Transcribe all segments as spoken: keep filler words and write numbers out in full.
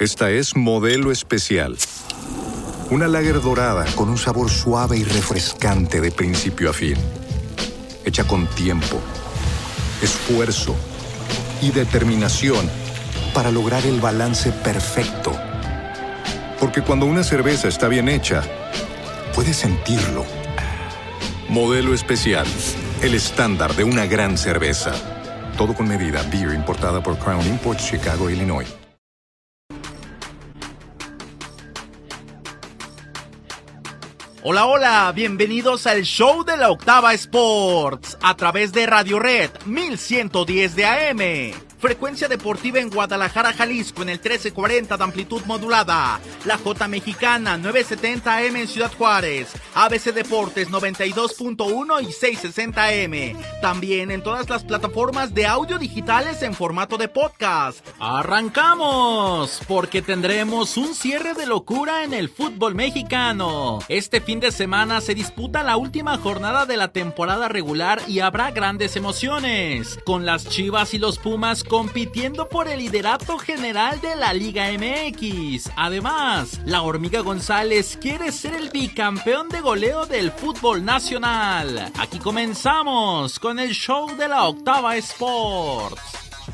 Esta es Modelo Especial. Una lager dorada con un sabor suave y refrescante de principio a fin. Hecha con tiempo, esfuerzo y determinación para lograr el balance perfecto. Porque cuando una cerveza está bien hecha, puedes sentirlo. Modelo Especial, el estándar de una gran cerveza. Todo con medida. Beer importada por Crown Imports, Chicago, Illinois. Hola, hola, bienvenidos al show de la Octava Sports a través de Radio Red mil ciento diez de A M. Frecuencia deportiva en Guadalajara, Jalisco en el trece cuarenta de amplitud modulada. La J Mexicana nueve setenta A M en Ciudad Juárez. A B C Deportes noventa y dos punto uno y seiscientos sesenta A M. También en todas las plataformas de audio digitales en formato de podcast. ¡Arrancamos! Porque tendremos un cierre de locura en el fútbol mexicano. Este fin de semana se disputa la última jornada de la temporada regular y habrá grandes emociones. Con las Chivas y los Pumas compitiendo por el liderato general de la Liga M X. Además, la Hormiga González quiere ser el bicampeón de goleo del fútbol nacional. Aquí comenzamos con el show de la Octava Sports.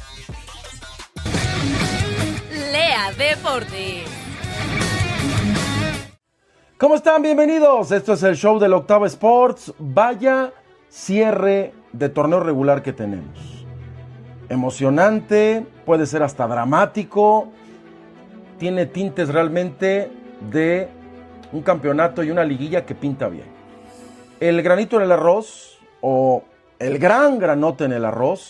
Lea Deportes. ¿Cómo están? Bienvenidos. Esto es el show de la Octava Sports. Vaya cierre de torneo regular que tenemos. Emocionante, puede ser hasta dramático, tiene tintes realmente de un campeonato y una liguilla que pinta bien. El granito en el arroz, o el gran granote en el arroz,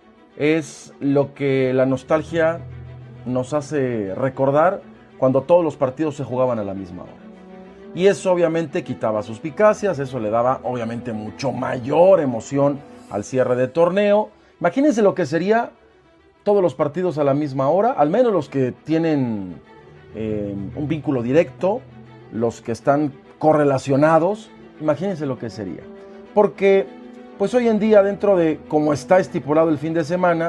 es lo que la nostalgia nos hace recordar cuando todos los partidos se jugaban a la misma hora. Y eso obviamente quitaba suspicacias, eso le daba obviamente mucho mayor emoción al cierre de torneo. Imagínense lo que sería todos los partidos a la misma hora, al menos los que tienen eh, un vínculo directo, los que están correlacionados, imagínense lo que sería. Porque pues hoy en día, dentro de cómo está estipulado el fin de semana,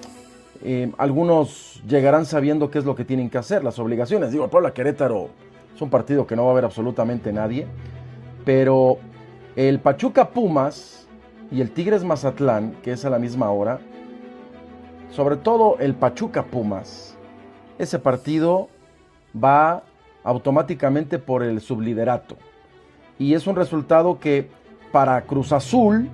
eh, algunos llegarán sabiendo qué es lo que tienen que hacer, las obligaciones. Digo, el Puebla Querétaro es un partido que no va a haber absolutamente nadie, pero el Pachuca Pumas y el Tigres Mazatlán, que es a la misma hora, sobre todo el Pachuca Pumas, ese partido va automáticamente por el subliderato. Y es un resultado que para Cruz Azul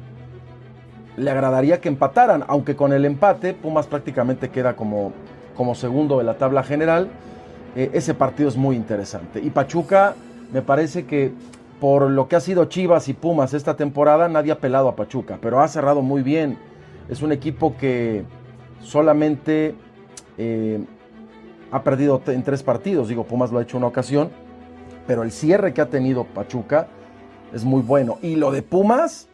le agradaría que empataran, aunque con el empate Pumas prácticamente queda como, como segundo de la tabla general. Eh, ese partido es muy interesante. Y Pachuca, me parece que por lo que ha sido Chivas y Pumas esta temporada, nadie ha pelado a Pachuca, pero ha cerrado muy bien. Es un equipo que solamente eh, ha perdido en tres partidos. Digo, Pumas lo ha hecho una ocasión, pero el cierre que ha tenido Pachuca es muy bueno. Y lo de Pumas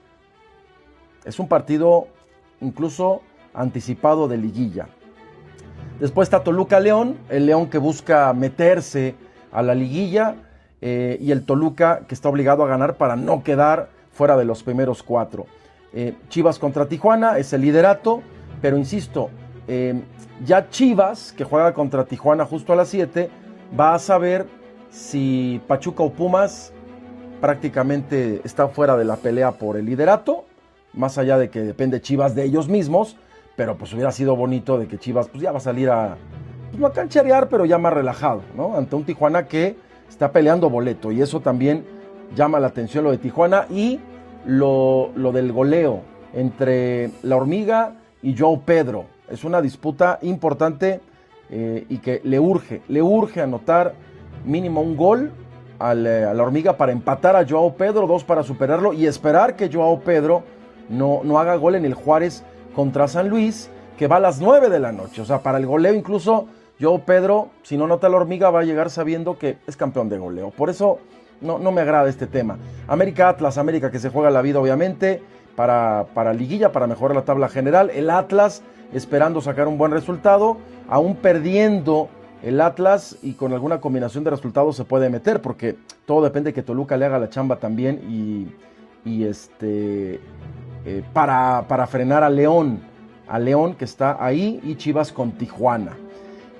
es un partido incluso anticipado de liguilla. Después está Toluca León, el León que busca meterse a la liguilla. Eh, y el Toluca que está obligado a ganar para no quedar fuera de los primeros cuatro. Eh, Chivas contra Tijuana es el liderato, pero insisto, eh, ya Chivas, que juega contra Tijuana justo a las siete, va a saber si Pachuca o Pumas prácticamente está fuera de la pelea por el liderato, más allá de que depende Chivas de ellos mismos, pero pues hubiera sido bonito de que Chivas pues ya va a salir a, pues, no a cancherear, pero ya más relajado, ¿no? Ante un Tijuana que está peleando boleto, y eso también llama la atención, lo de Tijuana y lo, lo del goleo entre la Hormiga y Joao Pedro. Es una disputa importante eh, y que le urge, le urge anotar mínimo un gol al, a la Hormiga para empatar a Joao Pedro, dos para superarlo y esperar que Joao Pedro no, no haga gol en el Juárez contra San Luis, que va a las nueve de la noche. O sea, para el goleo incluso Joao Pedro, si no nota la Hormiga, va a llegar sabiendo que es campeón de goleo. Por eso no, no me agrada este tema. América Atlas, América que se juega la vida obviamente para, para liguilla, para mejorar la tabla general. El Atlas esperando sacar un buen resultado, aún perdiendo el Atlas y con alguna combinación de resultados se puede meter, porque todo depende de que Toluca le haga la chamba también y, y este eh, para, para frenar a León, a León que está ahí, y Chivas con Tijuana.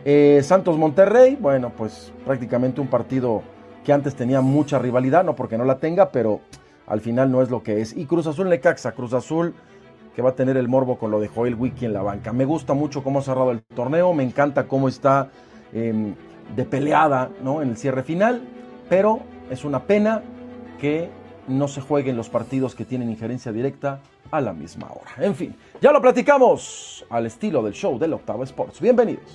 Eh, Santos Monterrey, bueno, pues prácticamente un partido que antes tenía mucha rivalidad, no porque no la tenga, pero al final no es lo que es. Y Cruz Azul Necaxa, Cruz Azul que va a tener el morbo con lo de Joel Wiki en la banca. Me gusta mucho cómo ha cerrado el torneo, me encanta cómo está eh, de peleada, ¿no?, en el cierre final, pero es una pena que no se jueguen los partidos que tienen injerencia directa a la misma hora. En fin, ya lo platicamos al estilo del show de la Octava Sports. Bienvenidos.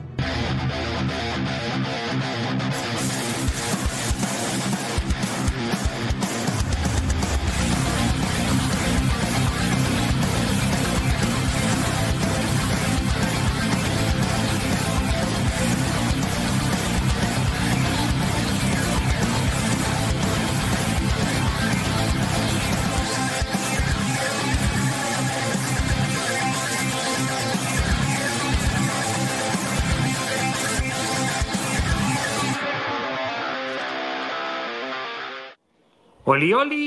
¡Oli, oli!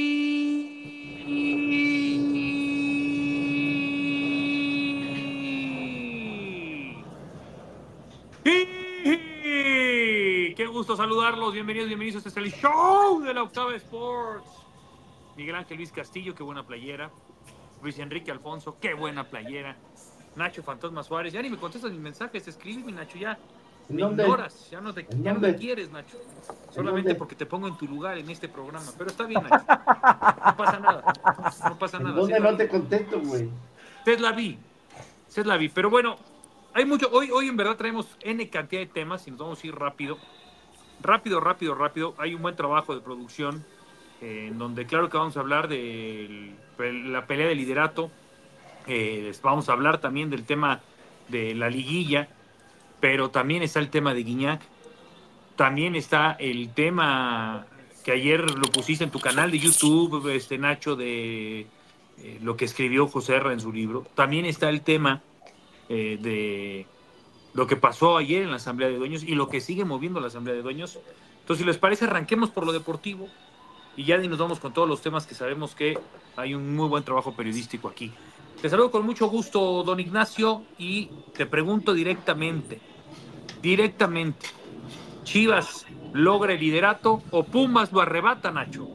¡Qué gusto saludarlos! Bienvenidos, bienvenidos. Este es el show de la Octava Sports. Miguel Ángel Luis Castillo, qué buena playera. Luis Enrique Alfonso, qué buena playera. Nacho Fantasma Suárez, ya ni me contestas mis mensajes, escríbeme, Nacho, ya. Me ignoras, ya no te, ya no te quieres, Nacho. Solamente porque te pongo en tu lugar en este programa. Pero está bien, Nacho. No pasa nada. No pasa nada. ¿Dónde no te contesto, güey? Usted la vi. Usted la vi. Pero bueno, hay mucho. Hoy, hoy en verdad traemos N cantidad de temas y nos vamos a ir rápido. Rápido, rápido, rápido. Hay un buen trabajo de producción eh, en donde claro que vamos a hablar de la pelea de liderato. Eh, vamos a hablar también del tema de la liguilla. Pero también está el tema de Guiñac, también está el tema que ayer lo pusiste en tu canal de YouTube, este Nacho, de eh, lo que escribió José R. en su libro. También está el tema eh, de lo que pasó ayer en la Asamblea de Dueños y lo que sigue moviendo la Asamblea de Dueños. Entonces, si les parece, arranquemos por lo deportivo y ya nos vamos con todos los temas que sabemos que hay un muy buen trabajo periodístico aquí. Te saludo con mucho gusto, don Ignacio, y te pregunto directamente, directamente, ¿Chivas logra el liderato o Pumas lo arrebata, Nacho?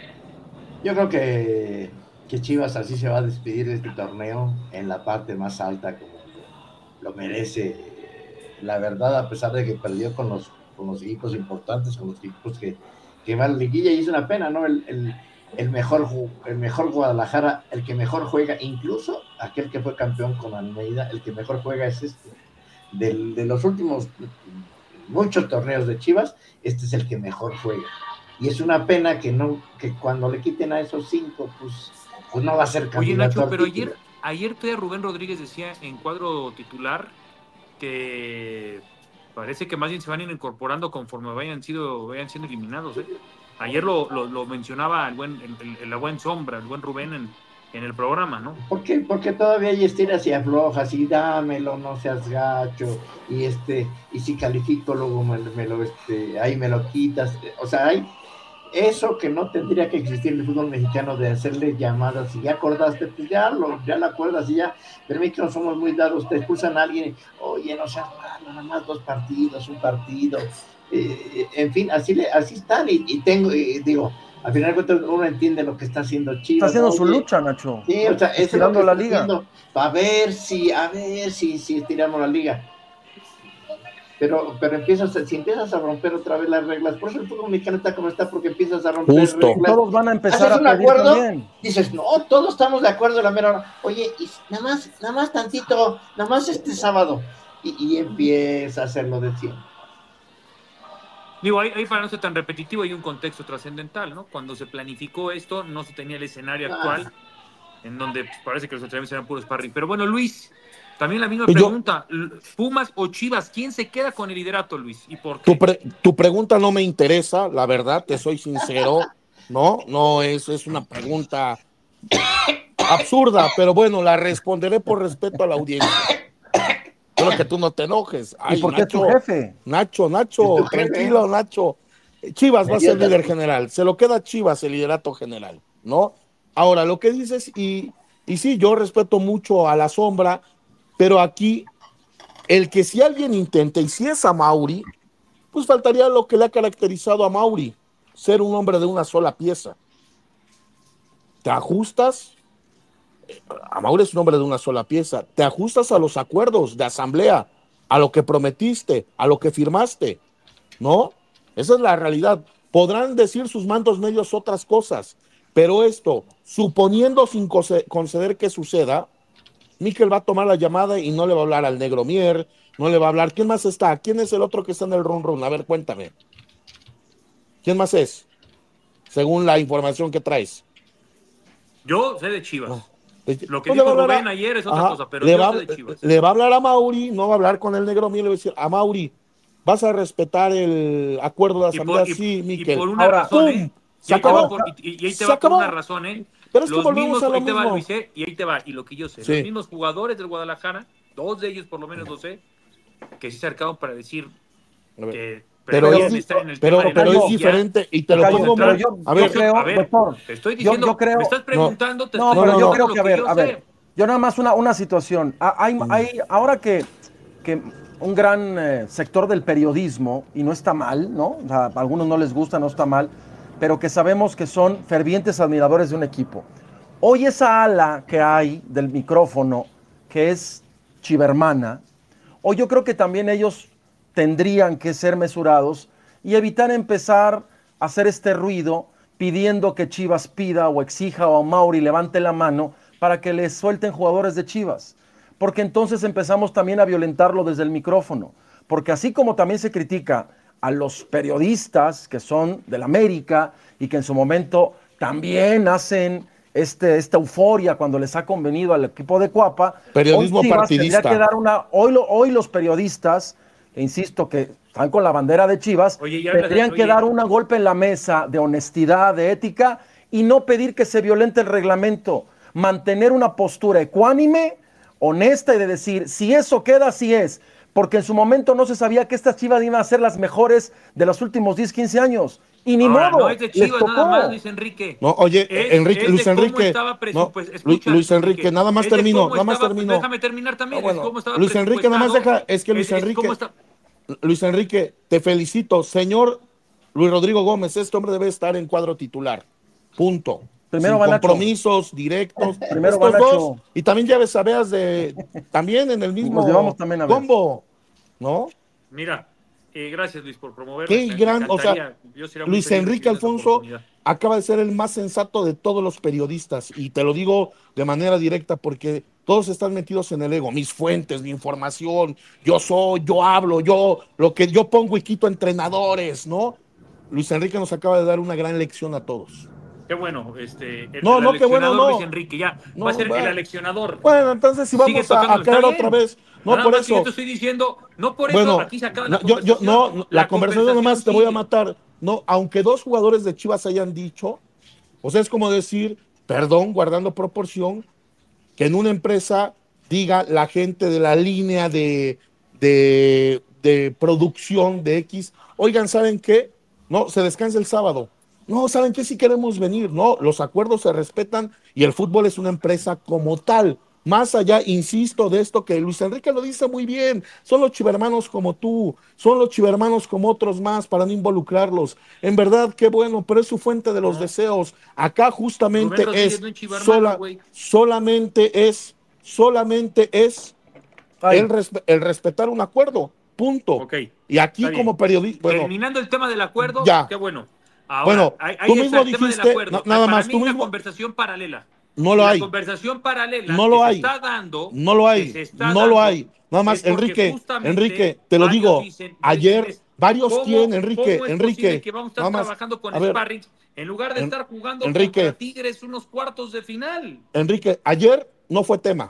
Yo creo que, que Chivas así se va a despedir de este torneo en la parte más alta, como lo merece. La verdad, a pesar de que perdió con los, con los equipos importantes, con los equipos que, que van a la liguilla, y es una pena, ¿no? El, el, el, mejor, el mejor Guadalajara, el que mejor juega, incluso aquel que fue campeón con Almeida, el que mejor juega es este. De, de los últimos muchos torneos de Chivas, este es el que mejor juega. Y es una pena que no que cuando le quiten a esos cinco, pues, pues no va a ser candidato. Oye, Nacho, pero ayer, ayer todavía Rubén Rodríguez decía en cuadro titular que parece que más bien se van a ir incorporando conforme vayan, sido, vayan siendo eliminados, ¿eh? Ayer lo, lo, lo mencionaba el buen, el, el, la buen sombra, el buen Rubén en, en el programa, ¿no? ¿Por qué? Porque todavía hay estiras y aflojas y dámelo, no seas gacho, y este, y si califico luego me, me lo, este, ahí me lo quitas. O sea, hay eso que no tendría que existir en el fútbol mexicano, de hacerle llamadas. Si ya acordaste, pues ya lo, ya la acuerdas y ya. Pero mí que no somos muy dados, te expulsan a alguien, oye, no seas malo, nada más dos partidos, un partido. Eh, en fin, así le, así están, y, y tengo, y digo, al final uno entiende lo que está haciendo Chivas. Está haciendo, ¿no?, su Oye, lucha, Nacho. Sí, o sea, es estirando la liga. A ver si, a ver si, si estiramos la liga. Pero, pero empiezas, si empiezas a romper otra vez las reglas, por eso el fútbol mexicano está como está, porque empiezas a romper Justo. reglas. Todos van a empezar a un pedir acuerdo, también. dices, no, todos estamos de acuerdo a la mera hora. Oye, y nada más, nada más tantito, nada más este sábado. Y, y empieza a hacerlo de siempre. Digo, ahí, ahí para no ser tan repetitivo hay un contexto trascendental, ¿no? Cuando se planificó esto, no se tenía el escenario ah. actual, en donde pues, parece que los entrenamientos eran puro sparring. Pero bueno, Luis, también la misma pregunta, yo, ¿Pumas o Chivas? ¿Quién se queda con el liderato, Luis? ¿Y por qué? Tu, pre, tu pregunta no me interesa, la verdad, te soy sincero, ¿no? No, es, es una pregunta absurda, pero bueno, la responderé por respeto a la audiencia. Pero que tú no te enojes. Ay, ¿y por qué Nacho, tu jefe? Nacho, Nacho, tranquilo, jefe? Nacho. Chivas va a ser líder general. Se lo queda a Chivas el liderato general, ¿no? Ahora, lo que dices, y, y sí, yo respeto mucho a la sombra, pero aquí el que si alguien intenta, y si es a Mauri, pues faltaría lo que le ha caracterizado a Mauri, ser un hombre de una sola pieza. Te ajustas, a Mauri es un hombre de una sola pieza, te ajustas a los acuerdos de asamblea, a lo que prometiste, a lo que firmaste, ¿no? Esa es la realidad. Podrán decir sus mandos medios otras cosas, pero esto, suponiendo sin conceder que suceda, Mikel va a tomar la llamada y no le va a hablar al Negro Mier, no le va a hablar. ¿Quién más está? ¿Quién es el otro que está en el run run? A ver, cuéntame. ¿Quién más es? Según la información que traes. Yo sé de Chivas. No. Lo que no dijo a... Rubén ayer es otra Ajá. cosa, pero le yo va, sé de Chivas. Le va a hablar a Mauri, no va a hablar con el Negro Mier, le va a decir a Mauri, ¿vas a respetar el acuerdo de asamblea? Y por, y, sí, Mikel. Y por una Ahora, razón, ¡pum! ¿eh? Se y, acabó. Por, y, y ahí te Se va acabó. por una razón, ¿eh? Pero es que los volvemos mismos, a lo ahí te va, mismo. Luis, ¿eh? Y ahí te va, y lo que yo sé, Sí. los mismos jugadores del Guadalajara, dos de ellos por lo menos lo sé, que sí se acercaron para decir que pero, pero, es, pero, pero es diferente y te lo Callo, pongo pero muy... yo, a ver, yo creo, a ver, doctor, te estoy diciendo, yo, yo creo, me estás preguntando, no, te no, estoy pero no, yo no, creo lo que, a que ver, yo a sé. ver, yo nada más una, una situación. Ah, Hay, hay, ahora que, que un gran eh, sector del periodismo, y no está mal, ¿no? O sea, a algunos no les gusta, no está mal, pero que sabemos que son fervientes admiradores de un equipo. Hoy esa ala que hay del micrófono, que es chivermana, hoy yo creo que también ellos tendrían que ser mesurados y evitar empezar a hacer este ruido pidiendo que Chivas pida o exija o Mauri levante la mano para que les suelten jugadores de Chivas. Porque entonces empezamos también a violentarlo desde el micrófono. Porque así como también se critica a los periodistas que son del América y que en su momento también hacen este, esta euforia cuando les ha convenido al equipo de Cuapa, periodismo hoy Chivas partidista. tendría que dar una, hoy, lo, hoy los periodistas, e insisto que están con la bandera de Chivas, Oye, ya tendrían hablas, que oye. dar un golpe en la mesa de honestidad, de ética y no pedir que se violente el reglamento, mantener una postura ecuánime, honesta y de decir, si eso queda, así es, porque en su momento no se sabía que estas Chivas iban a ser las mejores de los últimos diez, quince años. Y ni Ahora, modo, no es de les Chivas tocó. nada más, Luis Enrique. No, oye, Es- Enrique, es de Luis cómo Enrique, estaba no, presupuest- Lu- escucha, Luis Enrique, nada más es de termino, cómo nada más estaba- termino. Déjame terminar también, Ah, bueno, es cómo estaba Luis Enrique, nada más presupuestado. deja, es que Luis Es- es Enrique, cómo está- Luis Enrique, te felicito, señor Luis Rodrigo Gómez, este hombre debe estar en cuadro titular, punto. Primero Sin va Nacho. compromisos directos, Primero estos va dos, Nacho. y también ya ves, veas de, también en el mismo Los llevamos también a ver. combo, ¿no? Mira, eh, gracias Luis por promover. Qué gran, o sea, Luis Enrique Alfonso acaba de ser el más sensato de todos los periodistas, y te lo digo de manera directa porque todos están metidos en el ego, mis fuentes, mi información, yo soy, yo hablo, yo, lo que yo pongo y quito entrenadores, ¿no? Luis Enrique nos acaba de dar una gran lección a todos. Qué bueno, este, el, No, el no, qué bueno, aleccionador no. Luis Enrique, ya, No, va a ser bueno. el aleccionador. Bueno, entonces si Sigue vamos a, a tocando, caer está otra bien. vez, no Nada por más que eso. yo te estoy diciendo, no por eso Bueno, aquí se acaba no, la yo, yo, conversación. no, no, la, conversación nomás te voy a sigue. matar. No, aunque dos jugadores de Chivas hayan dicho, o sea, es como decir, perdón, guardando proporción, que en una empresa diga la gente de la línea de, de, de producción de X, oigan, ¿saben qué? No, se descansa el sábado. No, ¿saben qué? Si queremos venir. No, los acuerdos se respetan y el fútbol es una empresa como tal. Más allá, insisto, de esto que Luis Enrique lo dice muy bien, son los chivermanos como tú, son los chivermanos como otros más para no involucrarlos. En verdad, qué bueno, pero es su fuente de los deseos. Acá justamente Rubén Rodríguez es, no es chivermano, sola, güey. solamente es, solamente es Ay. el, respe- el respetar un acuerdo, punto. Ok, Y aquí está bien. como periodista, bueno, Terminando el tema del acuerdo, Ya. qué bueno. Ahora, Bueno, ahí, ahí tú está mismo el tema del dijiste, acuerdo. na- nada Para más, mí tú hay una mismo- conversación paralela. no lo La hay. conversación paralela No lo que hay. se está dando, No lo que hay, se está no dando, lo hay. Nada más, es porque Enrique, justamente Enrique, te lo varios digo, dicen, ayer dicen, varios ¿cómo- tienen, Enrique, ¿cómo es Enrique, posible que vamos a estar nada más, trabajando con a ver, sparrings en lugar de En- estar jugando Enrique. contra Tigres unos cuartos de final? Enrique, ayer no fue tema.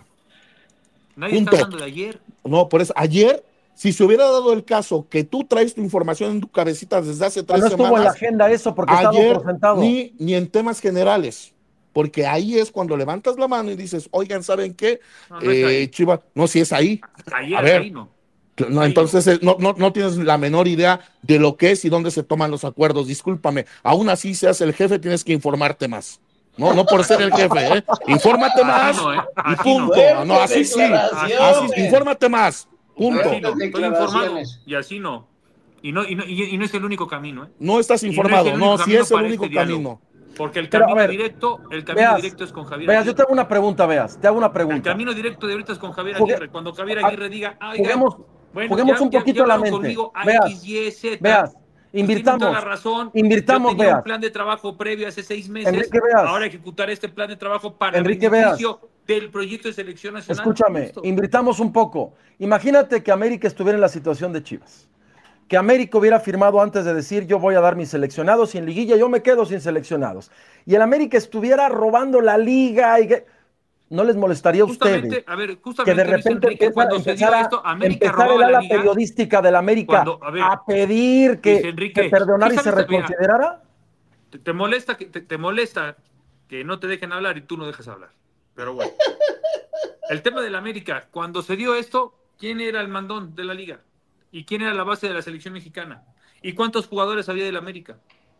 Nadie Punto. está hablando de ayer. No, por eso, ayer, si se hubiera dado el caso que tú traes tu información en tu cabecita desde hace tres No estuvo en la semanas, agenda eso porque estaba ayer por sentado. ni, ni en temas generales, porque ahí es cuando levantas la mano y dices, oigan, ¿saben qué? No, no es Eh, ahí. Chivas, no, si es ahí. Ayer, A ver, ahí no. No, Ahí entonces eh, no, no, no tienes la menor idea de lo que es y dónde se toman los acuerdos. Discúlpame, aún así seas el jefe, tienes que informarte más. No, no por ser el jefe, ¿eh? Infórmate más Así no, ¿eh? y Así punto. no. No, así sí. Declaraciones. Así, infórmate más. Punto. Así no, estoy informado Declaraciones. y así no. Y no, y no, y, y no es el único camino, ¿eh? No estás Y informado, el no, único si camino es el para único este camino. diálogo. Porque el Pero, a camino ver, directo, el camino Veas, directo es con Javier Veas, Aguirre. yo te hago una pregunta, Veas, te hago una El pregunta. camino directo de ahorita es con Javier Jugue- Aguirre. Cuando Javier Aguirre diga, ah, oiga, Juguemos, bueno, juguemos ya, un ya- poquito ya la hablaron mente. conmigo a Veas, X, Y, Z. Veas, Pues tienen invirtamos, toda la razón. invirtamos, Yo tenía Veas. un plan de trabajo previo hace seis meses. Enrique Veas. Ahora ejecutar este plan de trabajo para Enrique beneficio del proyecto de selección nacional. Escúchame, Listo. invirtamos un poco. Imagínate que América estuviera en la situación de Chivas. Que América hubiera firmado antes de decir yo voy a dar mis seleccionados y en liguilla yo me quedo sin seleccionados. Y el América estuviera robando la liga y que... ¿No les molestaría a Justamente, ustedes a ver, que justamente de Luis repente Enrique, empezara, cuando se dio empezara, esto, América empezara el robaba la ala liga. periodística del América Cuando, a ver, a pedir que Luis Enrique, se perdonara ¿sí y se sabes? Mira, reconsiderara? Te, te molesta que te, te molesta que no te dejen hablar y tú no dejas hablar. Pero bueno. El tema del América, cuando se dio esto, ¿quién era el mandón de la liga? ¿Y quién era la base de la selección mexicana? ¿Y cuántos jugadores había del América?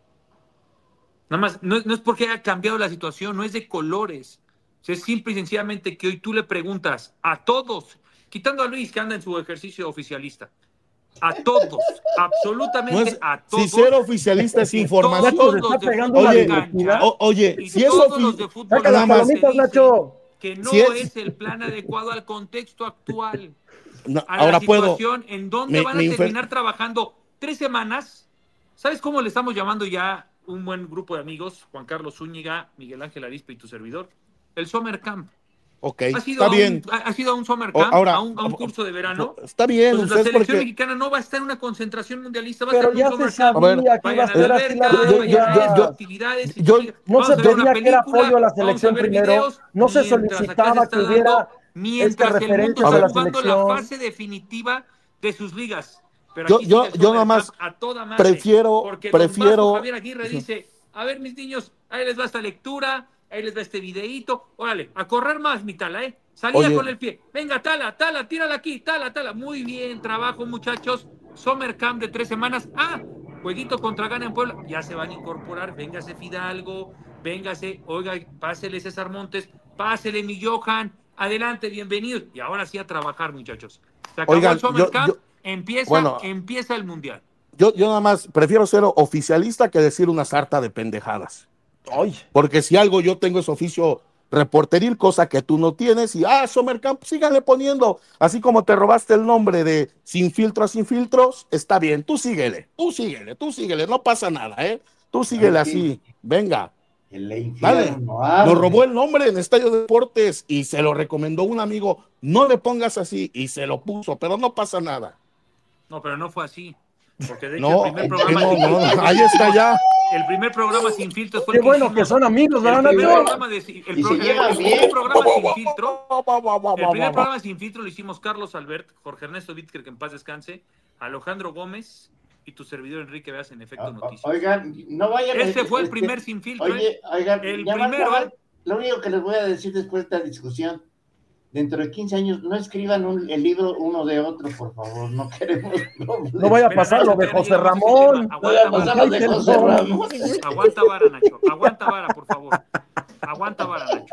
Nada más, no, no es porque haya cambiado la situación, no es de colores. O sea, es simple y sencillamente que hoy tú le preguntas a todos, quitando a Luis que anda en su ejercicio oficialista, a todos, absolutamente No es, a todos. si ser oficialista es información. Todos Nacho, los está de pegando fútbol una de cancha, divertida. O- oye, y si es todos ofi- los de fútbol Saca las de cancha palomitas, dicen Nacho. que no Si es- es el plan adecuado al contexto actual. No, A ahora la puedo. situación en donde Me- van a me infer- terminar trabajando tres semanas. ¿Sabes cómo le estamos llamando ya un buen grupo de amigos? Juan Carlos Zúñiga, Miguel Ángel Arispe y tu servidor. El Summer Camp. Ok, Ha sido, está a bien. un, ha ha sido a un Summer O- Camp, ahora, a, un, a un curso de verano. Está bien, Entonces, la ustedes selección porque... mexicana no va a estar en una concentración mundialista, va a Pero estar en ya un se Summer Camp. A ver, sabía que iba a Vayan a ser la así la alberca, yo- vayan a yo- esto, yo- actividades. y yo- sigue. No Vamos se a ver una pedía que era película, apoyo a la vamos a selección ver primero, videos, no se mientras acá solicitaba se está que hubiera dando, mientras este el mundo referente está a la jugando la selección. fase definitiva de sus ligas. Pero Yo- aquí yo- sigue el yo Summer nada más Camp a toda madre, prefiero- porque don prefiero- Vasco Javier Aguirre dice, a ver mis niños, ahí les va esta lectura, ahí les va este videíto, órale, a correr más mi tala, ¿eh? Salía Oye. con el pie, venga tala, tala, tírala aquí, tala, tala, muy bien, trabajo muchachos, Summer Camp de tres semanas, ah, jueguito contra Gana en Puebla, ya se van a incorporar, véngase Fidalgo, véngase, oiga, pásele César Montes, pásele mi Johan, adelante, bienvenidos, y ahora sí a trabajar muchachos. Se acabó Oigan, el Summer yo- Camp, yo- empieza, bueno. empieza el Mundial. Yo, yo nada más prefiero ser oficialista que decir una sarta de pendejadas. Ay, Porque si algo yo tengo es oficio reporteril, cosa que tú no tienes, y ah, Summer Camp, síganle poniendo, así como te robaste el nombre de Sin Filtros, Sin Filtros, está bien, tú síguele, tú síguele, tú síguele, no pasa nada, ¿eh? Tú síguele así, venga, El dale. infierno arde. Nos robó el nombre en Estadio Deportes y se lo recomendó un amigo, no le pongas así, y se lo puso, pero no pasa nada. No, pero no fue así. Porque de hecho No, el primer no, programa sin no, filtros- ahí está ya. El primer programa sin filtros fue qué el que bueno hicimos. que son amigos, El ¿verdad, primer Nacho? programa de, el, Y pro- se el- llevan el bien. primer programa sin filtro, el primer programa sin filtro lo hicimos Carlos Albert, Jorge Ernesto Bitker, que en paz descanse, Alejandro Gómez y tu servidor Enrique Veas en Efecto O- o- Noticias. Oigan, no vayan a Ese decir- fue el este, primer sin filtro. Oye, ¿eh? oigan, El ya va a primero, acabar. ¿eh? Lo único que les voy a decir después de esta discusión, dentro de quince años, no escriban un- el libro uno de otro, por favor, no queremos problemas. no vaya a Espera, pasar Nacho, lo de todavía no José llegamos a ese Ramón. tema. No vaya a Aguanta pasar vara, lo de José Ramón. aguanta vara, Nacho. Aguanta vara, por favor. Aguanta vara, Nacho.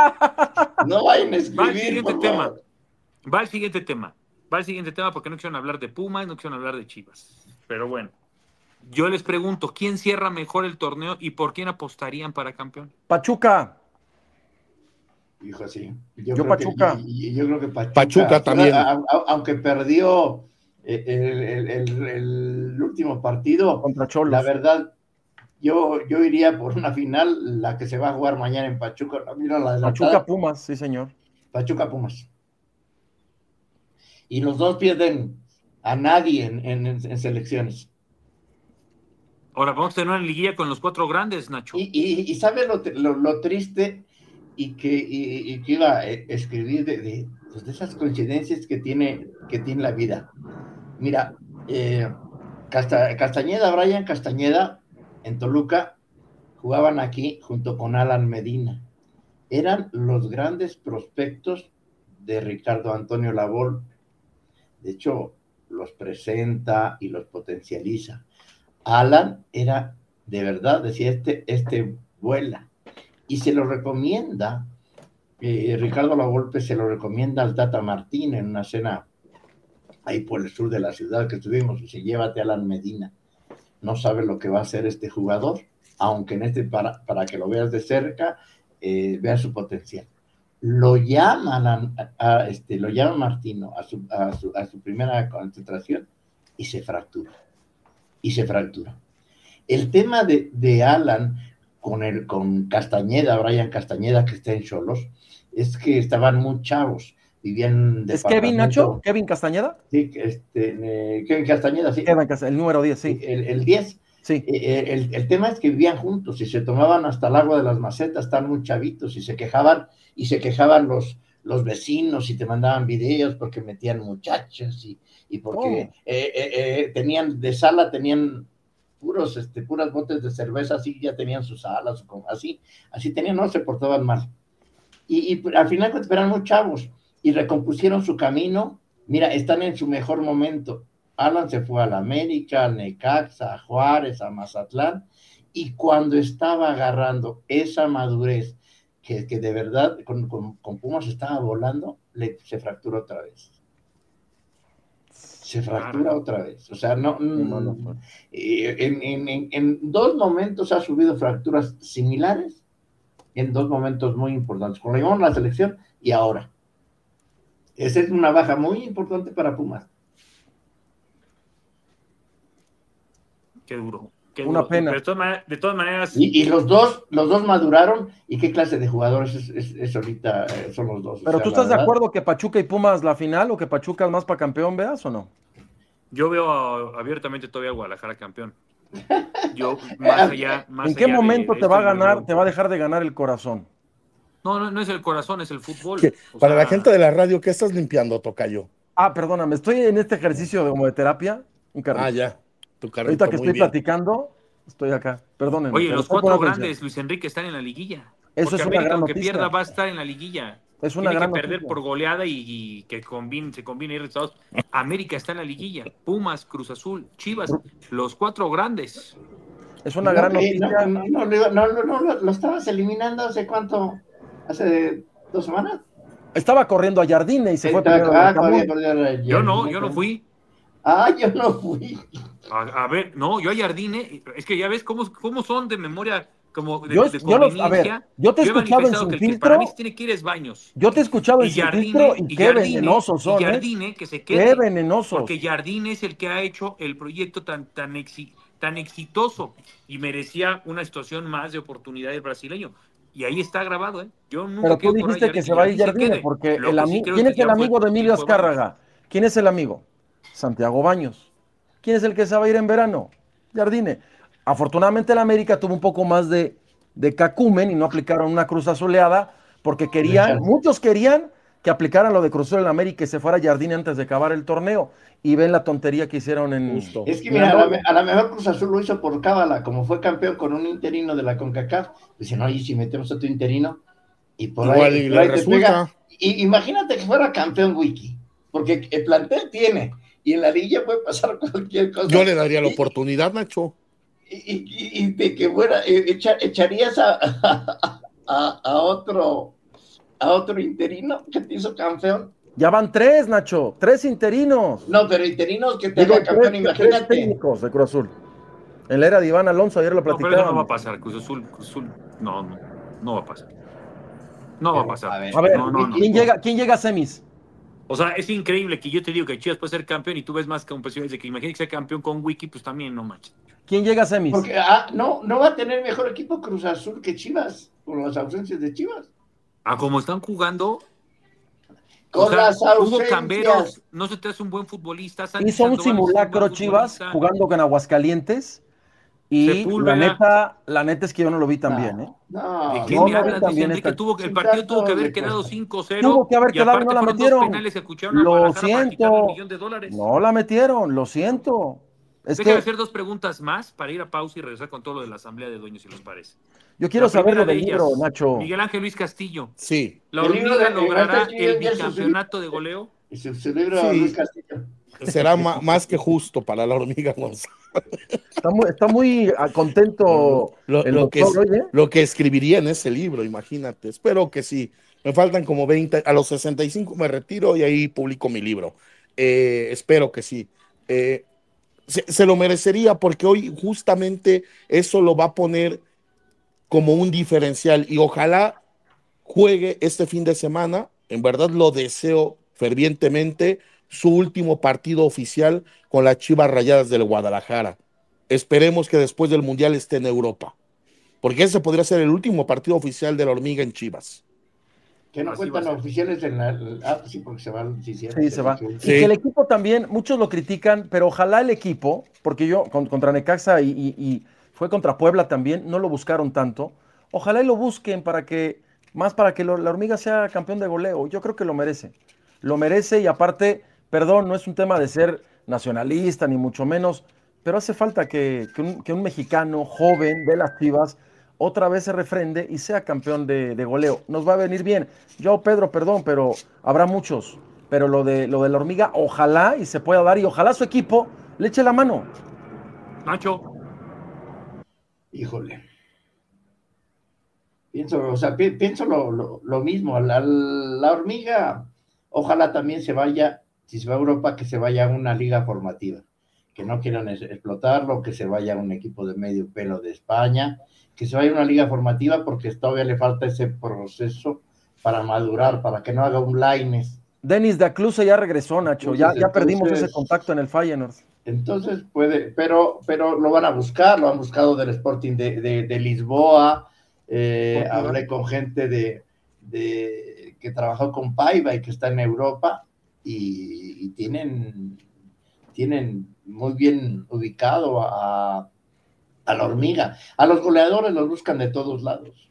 No vayan a Va al escribir, siguiente por tema. favor. Va al siguiente tema. Va al siguiente tema porque no quisieron hablar de Pumas, no quisieron hablar de Chivas. Pero bueno, yo les pregunto, ¿quién cierra mejor el torneo y por quién apostarían para campeón? Pachuca. Hijo, sí. Yo creo Pachuca. Que, y- y yo creo que Pachuca. Pachuca también. A- a- aunque perdió eh, el, el- el- el último partido, Contra Cholos. la verdad, yo, yo iría por una final, la que se va a jugar mañana en Pachuca. ¿No vieron la adelantada? Pachuca Pumas, sí, señor. Pachuca Pumas. Y los dos pierden a nadie en, en, en selecciones. Ahora vamos a tener una liguilla con los cuatro grandes, Nacho. Y, y, y ¿sabes lo, lo, lo triste? Y que, y, y que iba a escribir de, de, pues de esas coincidencias que tiene, que tiene la vida. Mira, eh, Casta, Castañeda, Brian Castañeda, en Toluca, jugaban aquí junto con Alan Medina. Eran los grandes prospectos de Ricardo Antonio Lavolpe. De hecho, los presenta y los potencializa. Alan era, de verdad, decía, este, este vuela. Y se lo recomienda, eh, Ricardo Lavolpe se lo recomienda al Tata Martino en una cena ahí por el sur de la ciudad que estuvimos, y dice, llévate a Alan Medina, no sabes lo que va a hacer este jugador, aunque en este, para, para que lo veas de cerca, eh, veas su potencial. Lo llaman a, a, a este, lo llama Martino a su, a, su, a su primera concentración y se fractura, y se fractura. El tema de, de Alan con, el, con Castañeda, Brian Castañeda, que está en Xolos, es que estaban muy chavos, vivían... ¿Es Kevin, Nacho? ¿Kevin Castañeda? Sí, este, eh, Kevin Castañeda, sí. Kevin Castañeda, el número diez, sí. El, el diez. Sí. Eh, el, el tema es que vivían juntos y se tomaban hasta el agua de las macetas, estaban muy chavitos y se quejaban, y se quejaban los, los vecinos y te mandaban videos porque metían muchachas y, y porque oh. eh, eh, eh, tenían de sala, tenían puros, este, puras botes de cerveza, así ya tenían sus salas, así, así tenían, no se portaban mal. Y, y al final eran muy chavos y recompusieron su camino. Mira, están en su mejor momento. Alan se fue a la América, al Necaxa, a Juárez, a Mazatlán, y cuando estaba agarrando esa madurez, que, que de verdad con, con, con Pumas estaba volando, le, se fracturó otra vez. Se fractura claro. otra vez. O sea, no. Mm, en, en, en, en dos momentos ha subido fracturas similares, en dos momentos muy importantes. Cuando llevamos la selección y ahora. Esa es una baja muy importante para Pumas. Qué duro. Qué una duro. pena. Pero de, todas maneras, de todas maneras. Y, y los dos, los dos maduraron. ¿Y qué clase de jugadores es, es, es ahorita eh, son los dos? Pero o sea, tú estás verdad, de acuerdo que Pachuca y Pumas la final o que Pachuca es más para campeón, veas o no? Yo veo a, abiertamente todavía a Guadalajara campeón. Yo, más allá. Más ¿En qué allá momento de, te va a ganar, veo... te va a dejar de ganar el corazón? No, no, no es el corazón, es el fútbol. O Para sea... la gente de la radio, ¿qué estás limpiando, tocayo? Ah, perdóname, estoy en este ejercicio de, como de terapia. Un ah, ya. Tu Ahorita que estoy bien. platicando, estoy acá. Perdónenme. Oye, los cuatro grandes, Luis Enrique, están en la liguilla. Eso Porque es una América, gran aunque noticia. pierda, va a estar en la liguilla. Es una Tiene gran que perder noticia. por goleada y, y que combine, se combine resultados. América está en la liguilla. Pumas, Cruz Azul, Chivas, los cuatro grandes. Es una no, gran no, noticia. No, no, no, no, no, no, lo estabas eliminando hace cuánto, hace dos semanas. Estaba corriendo a Jardine y se fue primero. Ah, yo no, yo no fui. Ah, yo no fui. A, a ver, no, yo a Jardine, es que ya ves cómo, cómo son de memoria, como de, yo, de yo, los, a ver, yo te he escuchado en Sin que Filtro. El que para mí tiene que ir es Baños. Yo te he escuchado en Sin Filtro y, y qué Jardine, venenosos son, y Jardine, ¿eh? que se quede, qué venenosos. Porque Jardine es el que ha hecho el proyecto tan, tan, exi, tan exitoso y merecía una situación más de oportunidad del brasileño. Y ahí está grabado, ¿eh? Yo nunca Pero tú dijiste que se va a ir Jardine, porque el ami- ¿quién es el amigo de Emilio Azcárraga? ¿Quién es el amigo? Santiago Baños. ¿Quién es el que se va a ir en verano? Jardine. Afortunadamente el América tuvo un poco más de, de cacumen y no aplicaron una cruz azuleada porque querían, muchos querían que aplicaran lo de Cruz Azul en América y se fuera Jardine antes de acabar el torneo. Y ven la tontería que hicieron en... Justo. Es que mira, a la, a la mejor Cruz Azul lo hizo por cábala, como fue campeón con un interino de la CONCACAF. Dicen, oye, si metemos a tu interino y por Igual ahí, y por ahí le te resulta. pega. Y, imagínate que fuera campeón Wiki, porque el plantel tiene, y en la liga puede pasar cualquier cosa. Yo le daría la oportunidad, Nacho. Y, y, y de que fuera, echa, echarías a, a, a, a otro a otro interino que te hizo campeón. Ya van tres, Nacho, tres interinos. No, pero interinos que te haga campeón, tres, imagínate. Tres técnicos de Cruz Azul. En la era de Iván Alonso, ayer lo platicamos. No, pero no va a pasar, Cruz Azul, Cruz Azul, no, no, no va a pasar. No pero, va a pasar. A ver, a ver no, no, no, ¿quién, no. Llega, ¿quién llega a semis? O sea, es increíble que yo te digo que Chivas puede ser campeón y tú ves más competiciones de que imagínate que sea campeón con Wiki, pues también no manches. ¿Quién llega a semis? Porque ah, no, no va a tener mejor equipo Cruz Azul que Chivas, con las ausencias de Chivas. Ah, como están jugando. Con o sea, las ausencias. Hugo Camberos, no se te hace un buen futbolista. Hizo un simulacro Chivas jugando con Aguascalientes. Y la neta, la neta es que yo no lo vi tan no, bien, ¿eh? No, ¿de qué no, me no hablas? también Enrique, esta... tuvo, el partido tuvo que haber quedado cinco cero. Tuvo que haber quedado y no la metieron. Lo siento. No la metieron, lo siento. Es Déjame que... hacer dos preguntas más para ir a pausa y regresar con todo lo de la Asamblea de Dueños, si les parece. Yo quiero la saber lo del de libro, ellas, Nacho. Miguel Ángel Luis Castillo. Sí. ¿La hormiga logrará el bicampeonato de goleo? Se celebra sí. Luis Castillo. Será ma más que justo para la hormiga González. Está muy, está muy contento lo, el lo, doctor, que es, lo que escribiría en ese libro, imagínate. Espero que sí. Me faltan como veinte, a los sesenta y cinco me retiro y ahí publico mi libro. Eh, espero que sí. Eh, se, se lo merecería porque hoy justamente eso lo va a poner como un diferencial y ojalá juegue este fin de semana. En verdad lo deseo fervientemente, su último partido oficial con las Chivas Rayadas del Guadalajara. Esperemos que después del Mundial esté en Europa, porque ese podría ser el último partido oficial de la Hormiga en Chivas. Que no Así cuentan va a ser. oficiales en la. Ah, sí, porque se van. Sí, cierto, Sí, se va. fue. Y Sí. que el equipo también, muchos lo critican, pero ojalá el equipo, porque yo con- contra Necaxa y, y- y fue contra Puebla también, no lo buscaron tanto. Ojalá y lo busquen para que, más para que lo- la Hormiga sea campeón de goleo. Yo creo que lo merece. Lo merece y aparte, perdón, no es un tema de ser nacionalista ni mucho menos, pero hace falta que, que un, que un mexicano joven de las Chivas otra vez se refrende y sea campeón de, de goleo. Nos va a venir bien. Yo, Pedro, perdón, pero habrá muchos. Pero lo de, lo de la Hormiga, ojalá y se pueda dar y ojalá su equipo le eche la mano. Nacho, Híjole. Pienso, o sea, pi- pienso lo, lo- lo mismo. La, la Hormiga, ojalá también se vaya, si se va a Europa, que se vaya a una liga formativa. Que no quieran es- explotarlo, que se vaya a un equipo de medio pelo de España, que se vaya a una liga formativa porque todavía le falta ese proceso para madurar, para que no haga un Lainez. Denis da Cluse ya regresó, Nacho. Ya, Entonces, ya perdimos entonces- ese contacto en el Feyenoord. Entonces puede, pero, pero lo van a buscar, lo han buscado del Sporting de, de, de Lisboa. Eh, hablé con gente de, de que trabajó con Paiva y que está en Europa y, y tienen, tienen muy bien ubicado a, a la Hormiga. A los goleadores los buscan de todos lados.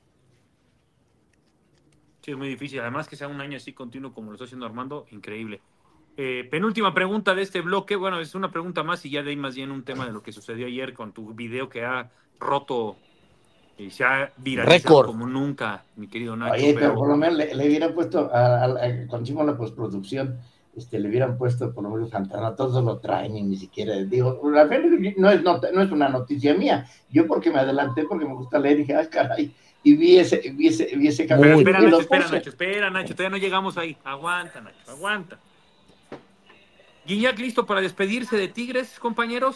sí, es muy difícil. Además que sea un año así continuo como lo está haciendo Armando, increíble. Eh, penúltima pregunta de este bloque. Bueno, es una pregunta más y ya de ahí más bien un tema de lo que sucedió ayer con tu video que ha roto y se ha viralizado Récord. como nunca, mi querido Nacho. Oye, pero pero por lo menos le, le hubieran puesto, a, a, a, cuando hicimos la postproducción, este, le hubieran puesto por lo menos Santana, todos lo traen y ni siquiera, digo, la fe no es, not, no es una noticia mía, yo porque me adelanté, porque me gusta leer, y dije, ah, caray, y vi ese, vi ese, vi ese Pero espera, y Nacho, lo espera, puse. Nacho, espera, Nacho, todavía no llegamos ahí. Aguanta, Nacho, aguanta. Guiñac listo para despedirse de Tigres, compañeros.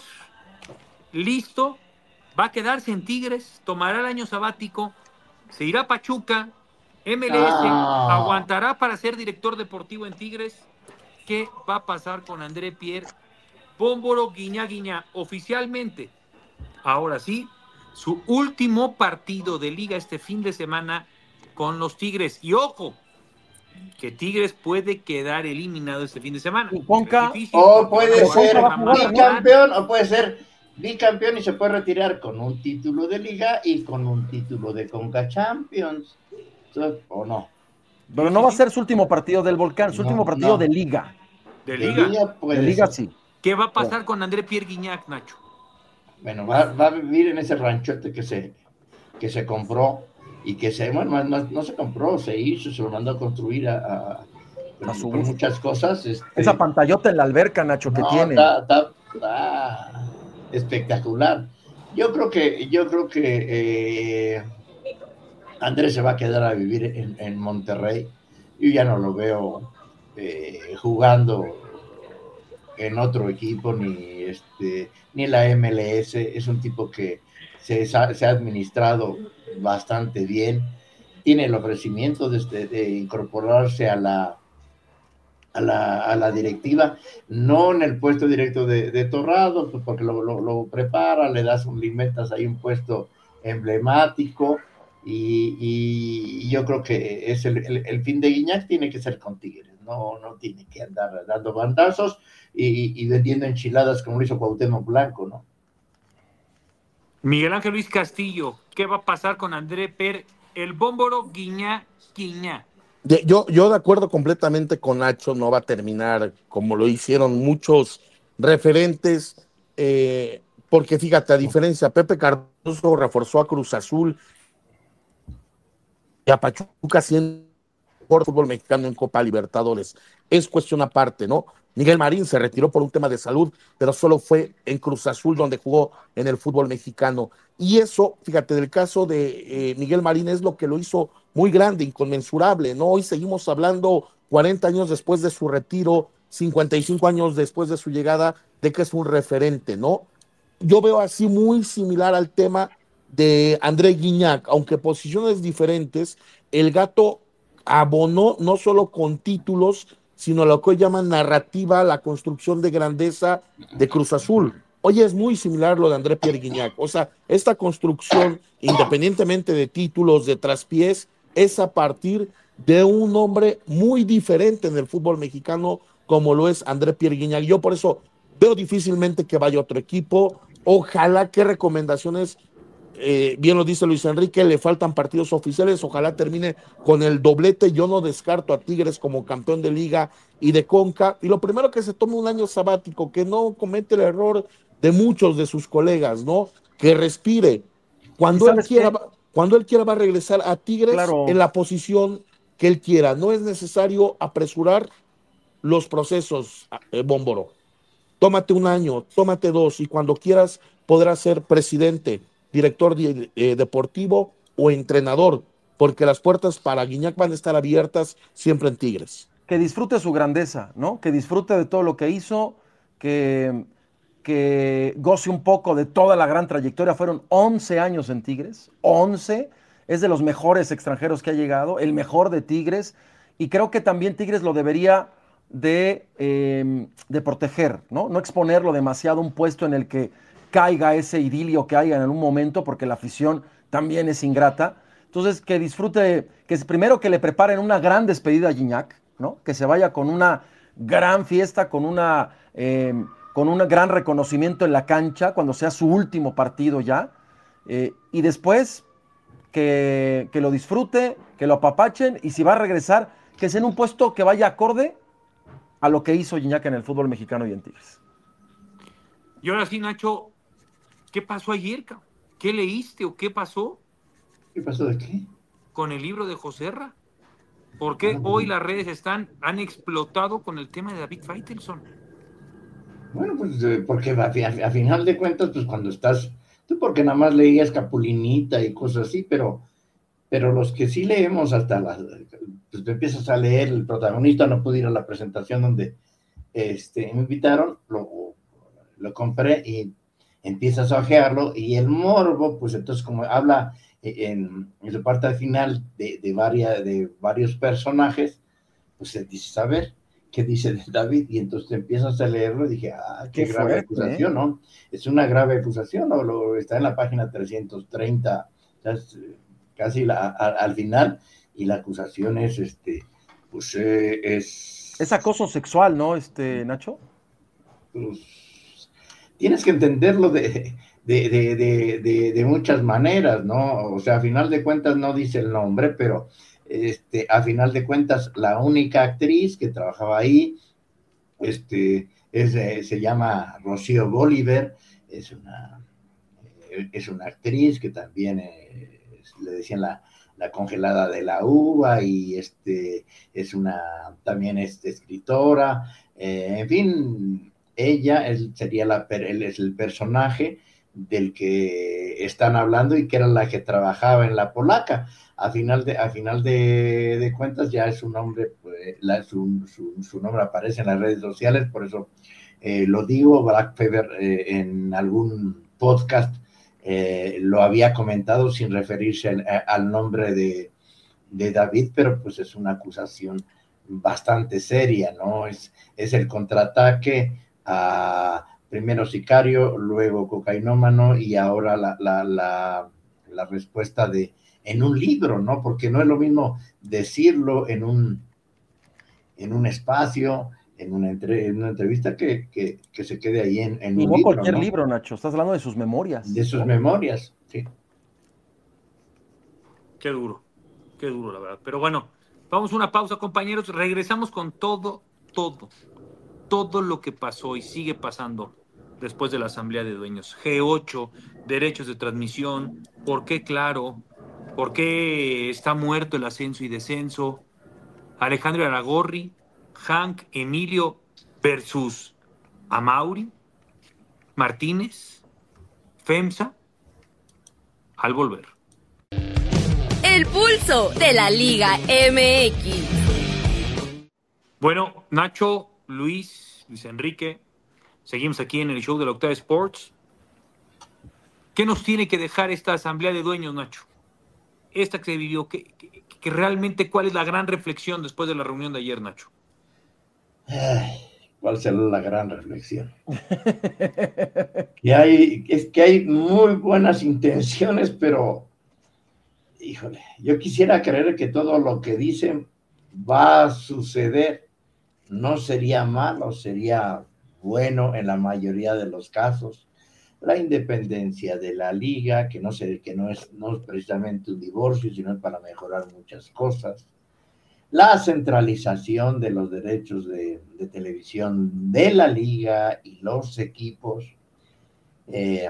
Listo. Va a quedarse en Tigres, tomará el año sabático, se irá a Pachuca, M L S, Ah. aguantará para ser director deportivo en Tigres. ¿Qué va a pasar con André Pierre Bómboro Guiñá Guiñá? Oficialmente, ahora sí, su último partido de liga este fin de semana con los Tigres. Y ojo, que Tigres puede quedar eliminado este fin de semana. Y Conca- Es difícil O porque puede van a jugar ser con la mala bicampeón, o puede ser bicampeón y se puede retirar con un título de liga y con un título de Conca Champions, o no. Pero no va a ser su último partido del Volcán, su No, último partido no. de liga. de De liga. liga puede De liga ser. sí. ¿Qué va a pasar con André Pierre Guignac, Nacho? Bueno, va, va a vivir en ese ranchote que se, que se compró y que se, bueno, no, no se compró, se hizo, se lo mandó a construir a, a, A su por gusto. muchas cosas. Este, Esa pantallota en la alberca, Nacho, que no, tiene. Está, está, está espectacular. Yo creo que, yo creo que eh, Andrés se va a quedar a vivir en, en Monterrey. Yo ya no lo veo eh, jugando en otro equipo, ni este, ni la M L S. Es un tipo que se, se ha administrado bastante bien. Tiene el ofrecimiento de, de, de incorporarse a la, a la, a la directiva, no en el puesto directo de, de Torrado, pues porque lo, lo, lo prepara, le das un, le inventas ahí un puesto emblemático. Y, y, y yo creo que es el, el, el fin de Guiñac tiene que ser con Tigres, no, no tiene que andar dando bandazos y, y vendiendo enchiladas como lo hizo Cuauhtémoc Blanco, ¿no? Miguel Ángel Luis Castillo, ¿qué va a pasar con André Per, el Bómboro Guiñá Guiñá? Yo, yo de acuerdo completamente con Nacho, no va a terminar como lo hicieron muchos referentes, eh, porque fíjate, a diferencia, Pepe Cardoso reforzó a Cruz Azul y a Pachuca siendo por fútbol mexicano en Copa Libertadores. Es cuestión aparte, ¿no? Miguel Marín se retiró por un tema de salud, pero solo fue en Cruz Azul donde jugó en el fútbol mexicano. Y eso, fíjate, del caso de eh, Miguel Marín es lo que lo hizo muy grande, inconmensurable, ¿no? Hoy seguimos hablando cuarenta años después de su retiro, cincuenta y cinco años después de su llegada, de que es un referente, ¿no? Yo veo así muy similar al tema de André Gignac, aunque posiciones diferentes, el Gato abonó no solo con títulos, sino lo que hoy llaman narrativa, la construcción de grandeza de Cruz Azul. Hoy es muy similar lo de André Pierre Gignac, o sea, esta construcción, independientemente de títulos, de traspiés, es a partir de un hombre muy diferente en el fútbol mexicano, como lo es André Pierre Gignac. Yo por eso veo difícilmente que vaya otro equipo. Ojalá que recomendaciones, eh, bien lo dice Luis Enrique, le faltan partidos oficiales, ojalá termine con el doblete. Yo no descarto a Tigres como campeón de Liga y de Conca, y lo primero que se tome un año sabático, que no comete el error de muchos de sus colegas, ¿no? Que respire. Cuando él quiera, qué? cuando él quiera va a regresar a Tigres, claro, en la posición que él quiera. No es necesario apresurar los procesos, eh, Bómboro. Tómate un año, tómate dos, y cuando quieras podrás ser presidente, director de, eh, deportivo o entrenador, porque las puertas para Gignac van a estar abiertas siempre en Tigres. Que disfrute su grandeza, ¿no? Que disfrute de todo lo que hizo, que, que goce un poco de toda la gran trayectoria. Fueron once años en Tigres, once, es de los mejores extranjeros que ha llegado, el mejor de Tigres, y creo que también Tigres lo debería de, eh, de proteger, ¿no? No exponerlo demasiado a un puesto en el que caiga ese idilio que haya en algún momento, porque la afición también es ingrata. Entonces, que disfrute, que primero que le preparen una gran despedida a Gignac, ¿no? Que se vaya con una gran fiesta, con, una, eh, con un gran reconocimiento en la cancha, cuando sea su último partido ya, eh, y después que, que lo disfrute, que lo apapachen, y si va a regresar, que sea en un puesto que vaya acorde a lo que hizo Gignac en el fútbol mexicano y en Tigres. Y ahora sí, Nacho, ¿qué pasó ayer? ¿Qué leíste o qué pasó? ¿Qué pasó de qué? Con el libro de Joserra. ¿Por qué Bueno, hoy las redes están, han explotado con el tema de David Faitelson? Bueno, pues eh, porque a, a, a final de cuentas, pues cuando estás, tú porque nada más leías Capulinita y cosas así, pero, pero los que sí leemos hasta las, pues te empiezas a leer, el protagonista no pudo ir a la presentación donde este, me invitaron, lo, lo compré y empiezas a ojearlo, y el morbo, pues entonces como habla en, en su parte final de, de, varias, de varios personajes, pues se dice, a ver, ¿qué dice de David? Y entonces empiezas a leerlo y dije, ah, qué, qué grave fuerte, acusación, ¿eh? ¿No? Es una grave acusación, ¿no? Lo, está en la página trescientos treinta, o sea, es casi la, a, al final, y la acusación es, este, pues eh, es... Es acoso sexual, ¿no, este, Nacho? Pues, tienes que entenderlo de, de, de, de, de, de muchas maneras, ¿no? O sea, a final de cuentas no dice el nombre, pero este, a final de cuentas la única actriz que trabajaba ahí este, es, eh, se llama Rocío Bolívar, es una, eh, es una actriz que también eh, le decían la, la congelada de la uva, y este, es una, también es escritora, eh, en fin... Ella es, sería la, él es el personaje del que están hablando y que era la que trabajaba en La Polaca. A final de, a final de, de cuentas ya es un nombre, pues, la, su, su, su nombre aparece en las redes sociales, por eso eh, lo digo. Black Fever eh, en algún podcast eh, lo había comentado sin referirse al, al nombre de, de David, pero pues es una acusación bastante seria, ¿no? Es, es el contraataque a primero sicario, luego cocainómano, y ahora la, la, la, la respuesta de en un libro, ¿no? Porque no es lo mismo decirlo en un, en un espacio, en una, entre, en una entrevista, que, que, que se quede ahí en, en y un no libro. Cualquier ¿no? libro, Nacho, estás hablando de sus memorias. De sus memorias, sí. Qué duro, qué duro, la verdad. Pero bueno, vamos a una pausa, compañeros. Regresamos con todo, todo. todo lo que pasó y sigue pasando después de la Asamblea de Dueños. G ocho, derechos de transmisión, ¿por qué Claro? ¿Por qué está muerto el ascenso y descenso? Alejandro Aragorri, Hank, Emilio versus Amauri, Martínez, FEMSA, al volver. El pulso de la Liga M X. Bueno, Nacho, Luis, Luis Enrique. Seguimos aquí en el show de la Octava Sports. ¿Qué nos tiene que dejar esta asamblea de dueños, Nacho? Esta que se vivió, que, que, que realmente, ¿cuál es la gran reflexión después de la reunión de ayer, Nacho? Ay, ¿cuál será la gran reflexión? que hay, es que hay muy buenas intenciones, pero híjole, yo quisiera creer que todo lo que dicen va a suceder. No sería malo, sería bueno en la mayoría de los casos. La independencia de la liga, que no, sé, que no, es, no es precisamente un divorcio, sino es para mejorar muchas cosas. La centralización de los derechos de, de televisión de la liga y los equipos. Eh,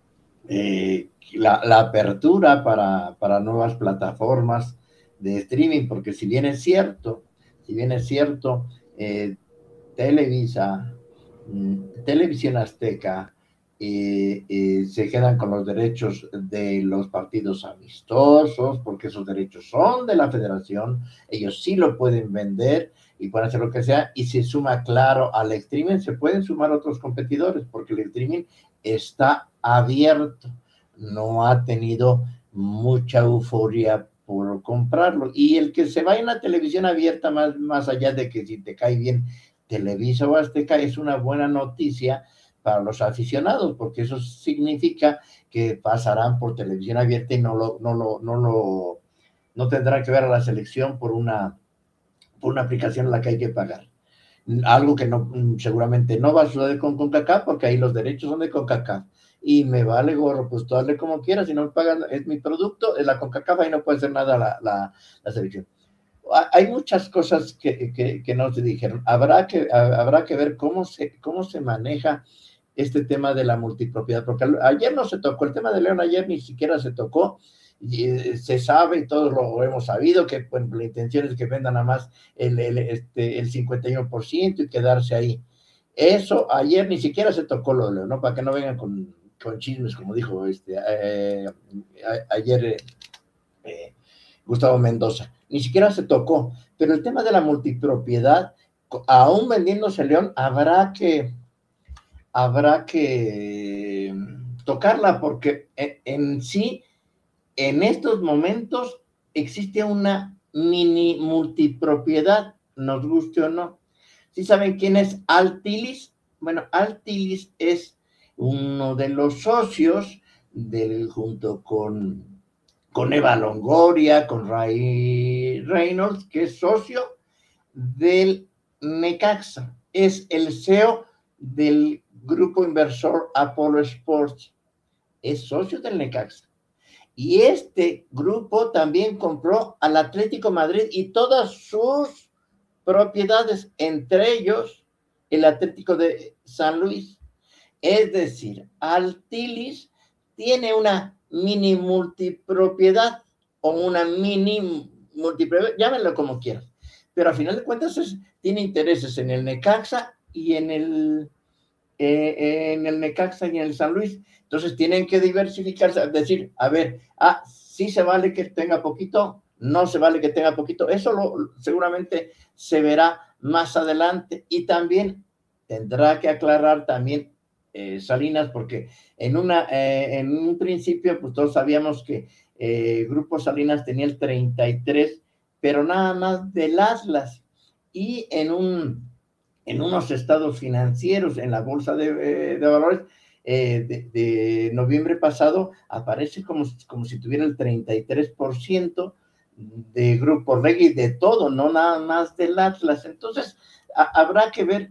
eh, la, la apertura para, para nuevas plataformas de streaming, porque si bien es cierto, si bien es cierto, eh, Televisa, mm, Televisión Azteca, eh, eh, se quedan con los derechos de los partidos amistosos, porque esos derechos son de la federación, ellos sí lo pueden vender y pueden hacer lo que sea, y se suma, claro, al streaming, se pueden sumar otros competidores, porque el streaming está abierto, no ha tenido mucha euforia por comprarlo, y el que se vaya en la televisión abierta, más, más allá de que si te cae bien Televisa o Azteca, es una buena noticia para los aficionados, porque eso significa que pasarán por televisión abierta y no lo, no lo, no lo, no tendrán que ver a la selección por una, por una aplicación en la que hay que pagar. Algo que no, seguramente no va a suceder con CONCACAF, porque ahí los derechos son de CONCACAF. Y me vale gorro, pues tú hazle como quieras, si no me pagan, es mi producto, es la CONCACAF, ahí no puede hacer nada la, la, la selección. Hay muchas cosas que, que, que no se dijeron. Habrá que, habrá que ver cómo se, cómo se maneja este tema de la multipropiedad, porque ayer no se tocó, el tema de León ayer ni siquiera se tocó, y se sabe y todos lo hemos sabido que pues, la intención es que vendan a más el, el, este, el cincuenta y uno por ciento y quedarse ahí. Eso ayer ni siquiera se tocó lo de León, ¿no? Para que no vengan con, con chismes, como dijo este, eh, a, ayer eh, eh, Gustavo Mendoza. Ni siquiera se tocó, pero el tema de la multipropiedad, aún vendiéndose León, habrá que habrá que tocarla, porque en, en sí, en estos momentos, existe una mini multipropiedad, nos guste o no. ¿Sí saben quién es Altilis? Bueno, Altilis es uno de los socios del, junto con, con Eva Longoria, con Ray Reynolds, que es socio del Necaxa, es el C E O del grupo inversor Apollo Sports, es socio del Necaxa. Y este grupo también compró al Atlético Madrid y todas sus propiedades, entre ellos el Atlético de San Luis. Es decir, Altilis tiene una mini multipropiedad o una mini multipropiedad, llámenlo como quieran, pero a final de cuentas es, tiene intereses en el Necaxa y en el Eh, en el Necaxa y en el San Luis. Entonces tienen que diversificarse, decir, a ver, ah, sí se vale que tenga poquito, no se vale que tenga poquito, eso lo, seguramente se verá más adelante, y también tendrá que aclarar también eh, Salinas, porque en, una, eh, en un principio pues todos sabíamos que eh, Grupo Salinas tenía el treinta y tres, pero nada más del Atlas, y en un en unos estados financieros, en la bolsa de, de valores, eh, de, de noviembre pasado, aparece como, como si tuviera el treinta y tres por ciento de Grupo Regui, de todo, no nada más del Atlas. Entonces, a, habrá que ver,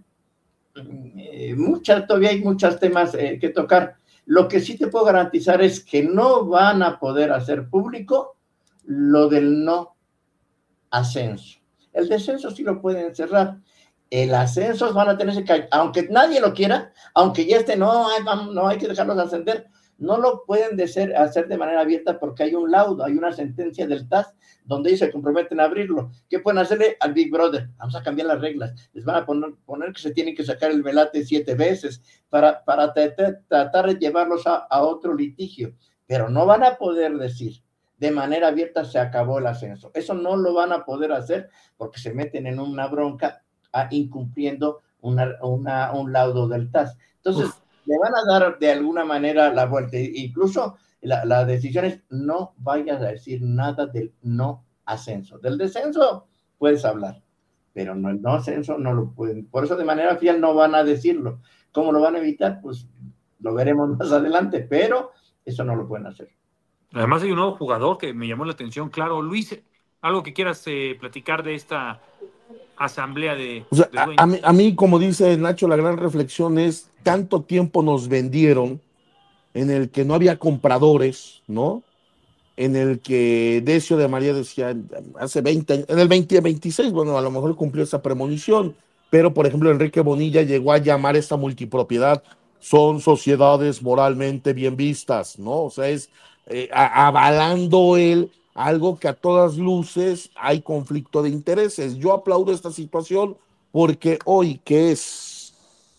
eh, muchas, todavía hay muchos temas eh, que tocar. Lo que sí te puedo garantizar es que no van a poder hacer público lo del no ascenso. El descenso sí lo pueden cerrar. El ascenso van a tener que, aunque nadie lo quiera, aunque ya esté, no, no hay que dejarlos ascender, no lo pueden de ser, hacer de manera abierta porque hay un laudo, hay una sentencia del T A S donde ellos se comprometen a abrirlo. ¿Qué pueden hacerle al Big Brother? Vamos a cambiar las reglas. Les van a poner, poner que se tienen que sacar el velate siete veces para, para tratar de llevarlos a, a otro litigio, pero no van a poder decir de manera abierta se acabó el ascenso. Eso no lo van a poder hacer porque se meten en una bronca a, incumpliendo una, una, un laudo del T A S. Entonces, Uf. le van a dar de alguna manera la vuelta. Incluso la, la decisión es no vayas a decir nada del no ascenso. Del descenso puedes hablar, pero no, el no ascenso no lo pueden. Por eso de manera oficial no van a decirlo. ¿Cómo lo van a evitar? Pues lo veremos más adelante, pero eso no lo pueden hacer. Además hay un nuevo jugador que me llamó la atención, claro. Luis, algo que quieras eh, platicar de esta asamblea de, o sea, de a, a, mí, a mí, como dice Nacho, la gran reflexión es tanto tiempo nos vendieron en el que no había compradores, ¿no? En el que Decio de María decía hace veinte años, en el veinte veintiséis, bueno, a lo mejor cumplió esa premonición, pero por ejemplo Enrique Bonilla llegó a llamar esta multipropiedad, son sociedades moralmente bien vistas, ¿no? O sea, es eh, a, avalando él algo que a todas luces hay conflicto de intereses. Yo aplaudo esta situación porque hoy, que es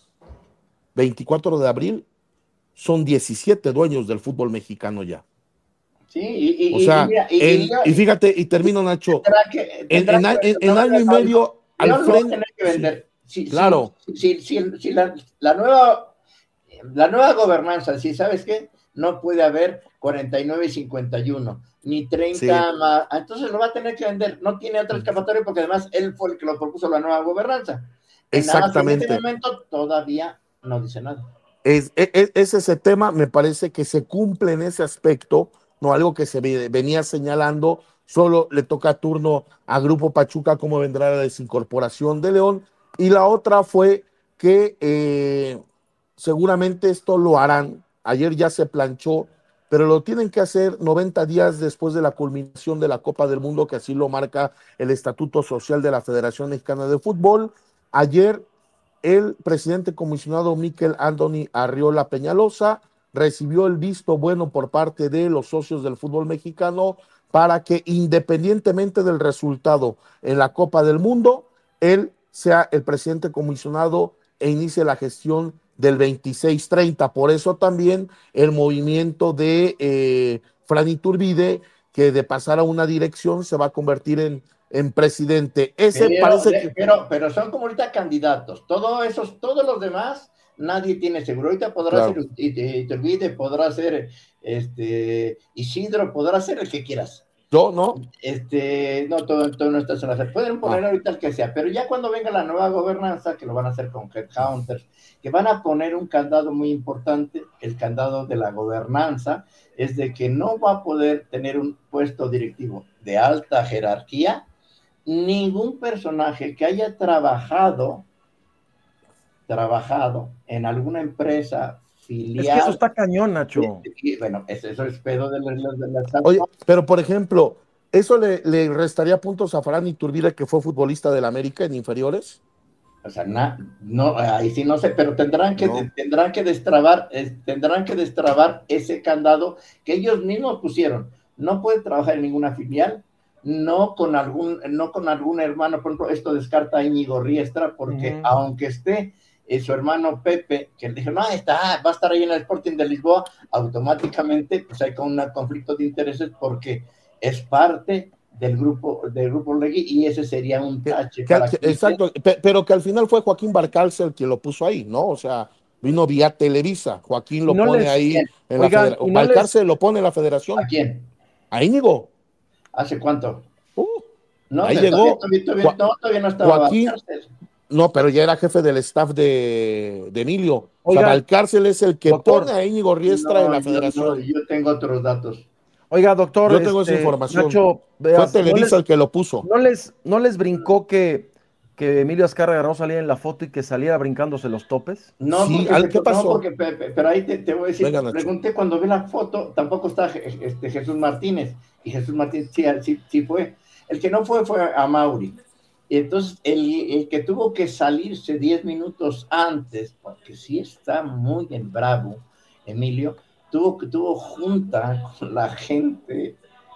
veinticuatro de abril, son diecisiete dueños del fútbol mexicano ya. Sí, y, y, o sea, y, mira, y, en, y, y fíjate, y termino, Nacho, tendrá que, tendrá en, en, que, en, en año y medio al frente. Que vender. Sí, si, claro. Si, si, si, si la, la, nueva, la nueva gobernanza, si sabes qué, no puede haber cuarenta y nueve y cincuenta y uno, ni treinta sí. más, entonces lo va a tener que vender, no tiene otra escapatoria porque además él fue el que lo propuso la nueva gobernanza. Exactamente. En este momento todavía no dice nada. Es, es, es ese tema, me parece que se cumple en ese aspecto, no algo que se venía señalando, solo le toca turno a Grupo Pachuca cómo vendrá la desincorporación de León, y la otra fue que eh, seguramente esto lo harán, ayer ya se planchó, pero lo tienen que hacer noventa días después de la culminación de la Copa del Mundo, que así lo marca el Estatuto Social de la Federación Mexicana de Fútbol. Ayer el presidente comisionado Miquel Anthony Arriola Peñalosa recibió el visto bueno por parte de los socios del fútbol mexicano para que, independientemente del resultado en la Copa del Mundo, él sea el presidente comisionado e inicie la gestión del veintiséis treinta. Por eso también el movimiento de eh, Fran Iturbide, que de pasar a una dirección se va a convertir en, en presidente. Ese pero, parece de, que... pero, pero son como ahorita candidatos. Todos esos, todos los demás, nadie tiene seguro. Ahorita podrá claro. ser Iturbide, podrá ser este, Isidro, podrá ser el que quieras. Yo, ¿no? Este, no, todo, todo no está en la pueden poner ah. ahorita el que sea, pero ya cuando venga la nueva gobernanza, que lo van a hacer con headhunters, que van a poner un candado muy importante, el candado de la gobernanza, es de que no va a poder tener un puesto directivo de alta jerarquía ningún personaje que haya trabajado, trabajado en alguna empresa filial. Es que eso está cañón, Nacho. Y, bueno, eso, eso es pedo de las... De la, de la... Oye, pero por ejemplo, ¿eso le, le restaría puntos a Fran Iturbide, que fue futbolista del América en inferiores? O sea, na, no, ahí sí no sé, pero tendrán que, no. tendrán que destrabar, eh, tendrán que destrabar ese candado que ellos mismos pusieron. No puede trabajar en ninguna filial, no con algún, no con algún hermano. Por ejemplo, esto descarta a Íñigo Riestra, porque uh-huh. aunque esté eh, su hermano Pepe, que le dijo, no, está, va a estar ahí en el Sporting de Lisboa, automáticamente pues hay con un conflicto de intereses porque es parte del grupo del grupo Legui y ese sería un tache. Que, que, exacto, usted... pero que al final fue Joaquín Barcárcel quien lo puso ahí, ¿no? O sea, vino vía Televisa, Joaquín lo no pone les... ahí ¿quién? En Oigan, la federación. No Barcárcel les... lo pone en la federación. ¿A quién? A Íñigo. ¿Hace cuánto? Uh, no, ahí todavía, llegó. Todavía, todavía, no, todavía no estaba Joaquín, Barcárcel. No, pero ya era jefe del staff de, de Emilio. Oiga, o sea, Valcárcel es el que doctor, pone a Íñigo Riestra no, en la yo, federación. No, yo tengo otros datos. Oiga, doctor. Yo tengo este, esa información. Nacho, veas, Fue Televisa no les, el que lo puso. ¿No les, no les brincó que, que Emilio Azcárraga no salía en la foto y que saliera brincándose los topes? No, sí, porque, ¿qué pasó? No, porque, pero ahí te, te voy a decir, Venga, pregunté cuando vi la foto, tampoco está este, Jesús Martínez, y Jesús Martínez sí, sí, sí fue. El que no fue fue a Mauri. Y entonces el, el que tuvo que salirse diez minutos antes, porque sí está muy en bravo, Emilio, tuvo que tuvo junta con la gente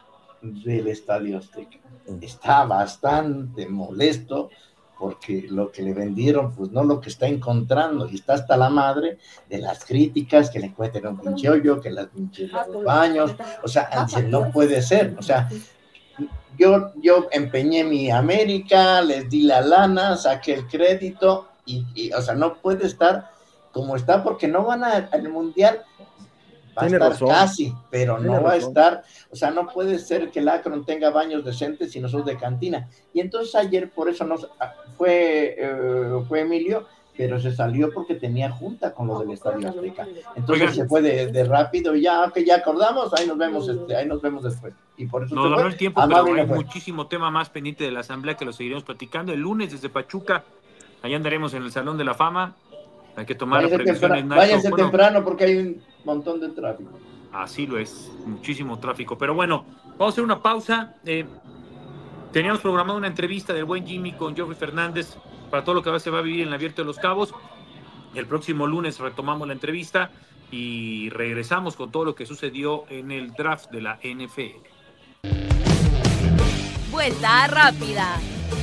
del Estadio Azteca. Está bastante molesto porque lo que le vendieron, pues no lo que está encontrando, y está hasta la madre de las críticas, que le encuentren un pinche hoyo, que las pinches los baños, o sea, no puede ser, o sea, yo, yo empeñé mi América, les di la lana, saqué el crédito, y, y, o sea, no puede estar como está porque no van a, al Mundial. Va a estar razón. Casi, pero Tiene no va razón. a estar, o sea, no puede ser que el Akron tenga baños decentes si no son de cantina. Y entonces ayer, por eso no fue, eh, fue Emilio, pero se salió porque tenía junta con los del Estadio Azteca. Entonces Oigan. se fue de, de rápido y ya, ok, ya acordamos, ahí nos vemos, este, ahí nos vemos después. Y por eso no ganó el tiempo, pero hay muchísimo tema más pendiente de la asamblea que lo seguiremos platicando. El lunes desde Pachuca, allá andaremos en el Salón de la Fama. Hay que tomar váyanse previsiones. Temprano, váyanse bueno, temprano porque hay un montón de tráfico. Así lo es, muchísimo tráfico. Pero bueno, vamos a hacer una pausa. Eh, teníamos programado una entrevista del buen Jimmy con Geoffrey Fernández para todo lo que se va a vivir en el Abierto de los Cabos. El próximo lunes retomamos la entrevista y regresamos con todo lo que sucedió en el draft de la N F L. Vuelta rápida.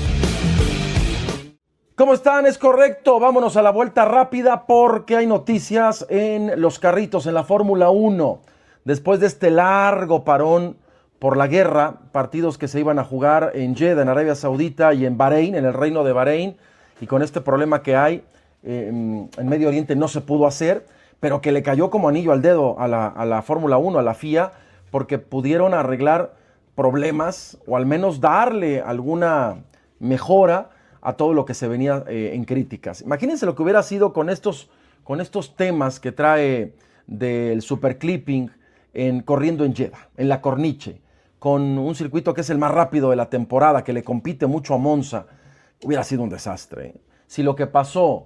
¿Cómo están? Es correcto, vámonos a la vuelta rápida porque hay noticias en los carritos, en la Fórmula uno. Después de este largo parón por la guerra, partidos que se iban a jugar en Jeddah, en Arabia Saudita y en Bahrein, en el Reino de Bahrein, y con este problema que hay eh, en Medio Oriente no se pudo hacer, pero que le cayó como anillo al dedo a la, a la Fórmula uno, a la F I A, porque pudieron arreglar problemas o al menos darle alguna mejora a todo lo que se venía eh, en críticas. Imagínense lo que hubiera sido con estos, con estos temas que trae del superclipping en, corriendo en Jeddah, en la Corniche, con un circuito que es el más rápido de la temporada, que le compite mucho a Monza. Hubiera sido un desastre. Si lo que pasó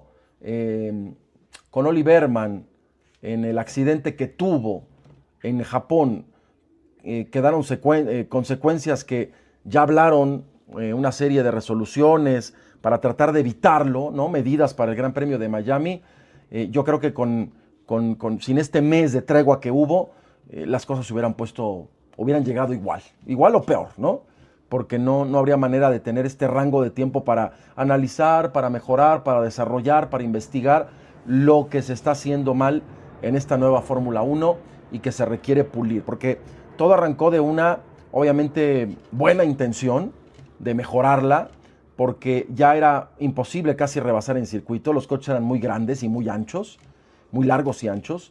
eh, con Oli Berman en el accidente que tuvo en Japón, eh, quedaron secuen- eh, consecuencias que ya hablaron eh, una serie de resoluciones para tratar de evitarlo, ¿no? Medidas para el Gran Premio de Miami. Eh, yo creo que con, con, con, sin este mes de tregua que hubo, eh, las cosas se hubieran puesto, hubieran llegado igual, igual o peor, ¿no? Porque no, no habría manera de tener este rango de tiempo para analizar, para mejorar, para desarrollar, para investigar lo que se está haciendo mal en esta nueva Fórmula uno y que se requiere pulir, porque todo arrancó de una, obviamente, buena intención de mejorarla, porque ya era imposible casi rebasar en circuito, los coches eran muy grandes y muy anchos, muy largos y anchos,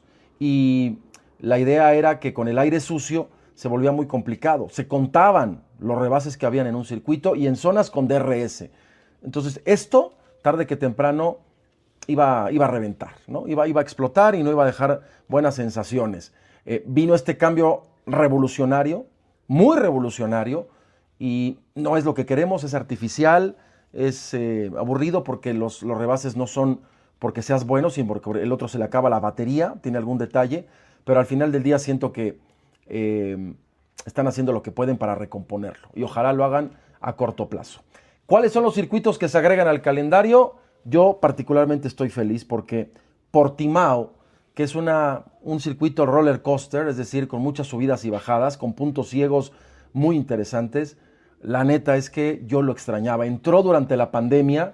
y la idea era que con el aire sucio se volvía muy complicado, se contaban los rebases que habían en un circuito y en zonas con D R S. Entonces esto, tarde que temprano, iba, iba a reventar, ¿no? Iba, iba a explotar y no iba a dejar buenas sensaciones. Eh, vino este cambio revolucionario, muy revolucionario, y no es lo que queremos, es artificial, es eh, aburrido porque los, los rebases no son porque seas bueno, sino porque el otro se le acaba la batería, tiene algún detalle, pero al final del día siento que eh, están haciendo lo que pueden para recomponerlo y ojalá lo hagan a corto plazo. ¿Cuáles son los circuitos que se agregan al calendario? Yo particularmente estoy feliz porque Portimao, que es una, un circuito roller coaster, es decir, con muchas subidas y bajadas, con puntos ciegos muy interesantes. La neta es que yo lo extrañaba. Entró durante la pandemia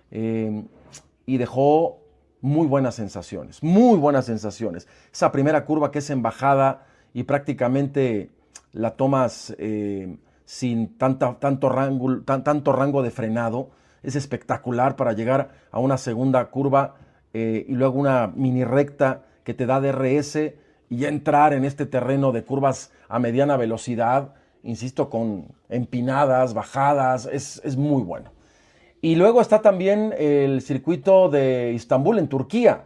eh, y dejó muy buenas sensaciones, muy buenas sensaciones. Esa primera curva que es en bajada y prácticamente la tomas eh, sin tanta, tanto, rango, tan, tanto rango de frenado, es espectacular para llegar a una segunda curva eh, y luego una mini recta que te da D R S y ya entrar en este terreno de curvas a mediana velocidad, insisto, con empinadas, bajadas, es, es muy bueno. Y luego está también el circuito de Istambul en Turquía,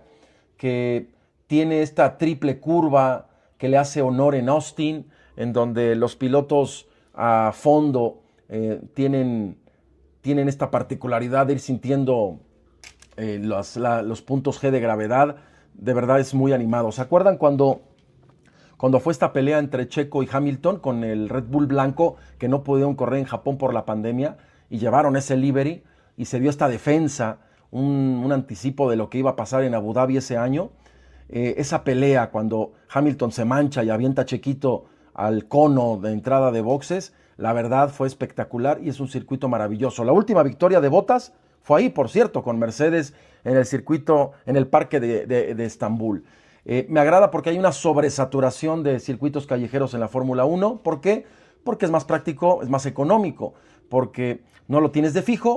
que tiene esta triple curva que le hace honor en Austin, en donde los pilotos a fondo eh, tienen, tienen esta particularidad de ir sintiendo eh, los, la, los puntos G de gravedad. De verdad es muy animado. ¿Se acuerdan cuando... Cuando fue esta pelea entre Checo y Hamilton con el Red Bull blanco, que no pudieron correr en Japón por la pandemia y llevaron ese livery y se dio esta defensa, un, un anticipo de lo que iba a pasar en Abu Dhabi ese año? Eh, esa pelea cuando Hamilton se mancha y avienta a Chequito al cono de entrada de boxes, la verdad fue espectacular y es un circuito maravilloso. La última victoria de Bottas fue ahí, por cierto, con Mercedes en el circuito, en el parque de, de, de Estambul. Eh, me agrada porque hay una sobresaturación de circuitos callejeros en la Fórmula uno. ¿Por qué? Porque es más práctico, es más económico, porque no lo tienes de fijo,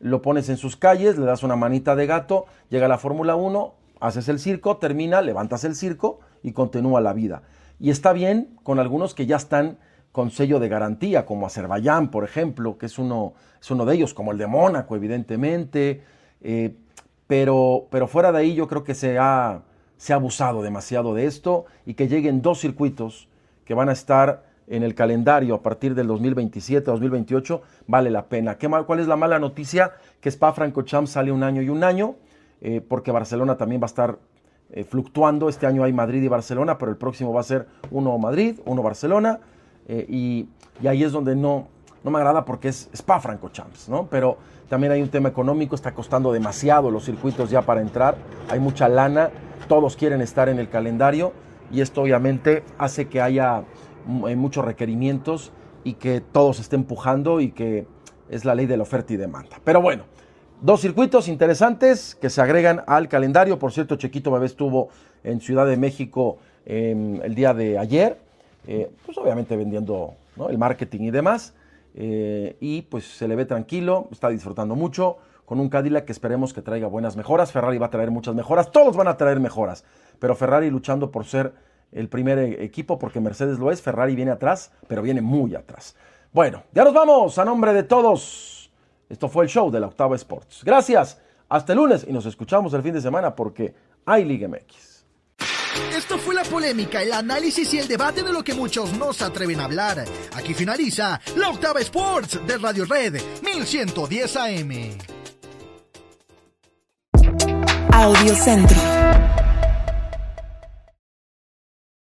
lo pones en sus calles, le das una manita de gato, llega a la Fórmula uno, haces el circo, termina, levantas el circo y continúa la vida. Y está bien con algunos que ya están con sello de garantía, como Azerbaiyán, por ejemplo, que es uno, es uno de ellos, como el de Mónaco, evidentemente, eh, pero, pero fuera de ahí yo creo que se ha, se ha abusado demasiado de esto, y que lleguen dos circuitos que van a estar en el calendario a partir del dos mil veintisiete, dos mil veintiocho, vale la pena. ¿Qué mal, ¿Cuál es la mala noticia? Que Spa-Francorchamps sale un año y un año, eh, porque Barcelona también va a estar eh, fluctuando. Este año hay Madrid y Barcelona, pero el próximo va a ser uno Madrid, uno Barcelona, eh, y, y ahí es donde no, no me agrada, porque es Spa-Francorchamps, ¿no? Pero también hay un tema económico, está costando demasiado los circuitos ya para entrar, hay mucha lana, todos quieren estar en el calendario, y esto obviamente hace que haya muchos requerimientos y que todo se esté empujando, y que es la ley de la oferta y demanda. Pero bueno, dos circuitos interesantes que se agregan al calendario. Por cierto, Chequito Bebé estuvo en Ciudad de México eh, el día de ayer, eh, pues obviamente vendiendo, ¿no?, el marketing y demás, eh, y pues se le ve tranquilo, está disfrutando mucho con un Cadillac que esperemos que traiga buenas mejoras. Ferrari va a traer muchas mejoras, todos van a traer mejoras, pero Ferrari luchando por ser el primer equipo, porque Mercedes lo es. Ferrari viene atrás, pero viene muy atrás. Bueno, ya nos vamos. A nombre de todos, esto fue el show de la Octava Sports. Gracias, hasta el lunes, y nos escuchamos el fin de semana, porque hay Liga M X. Esto fue la polémica, el análisis y el debate de lo que muchos no se atreven a hablar. Aquí finaliza la Octava Sports de Radio Red mil ciento diez A M. Audio Centro.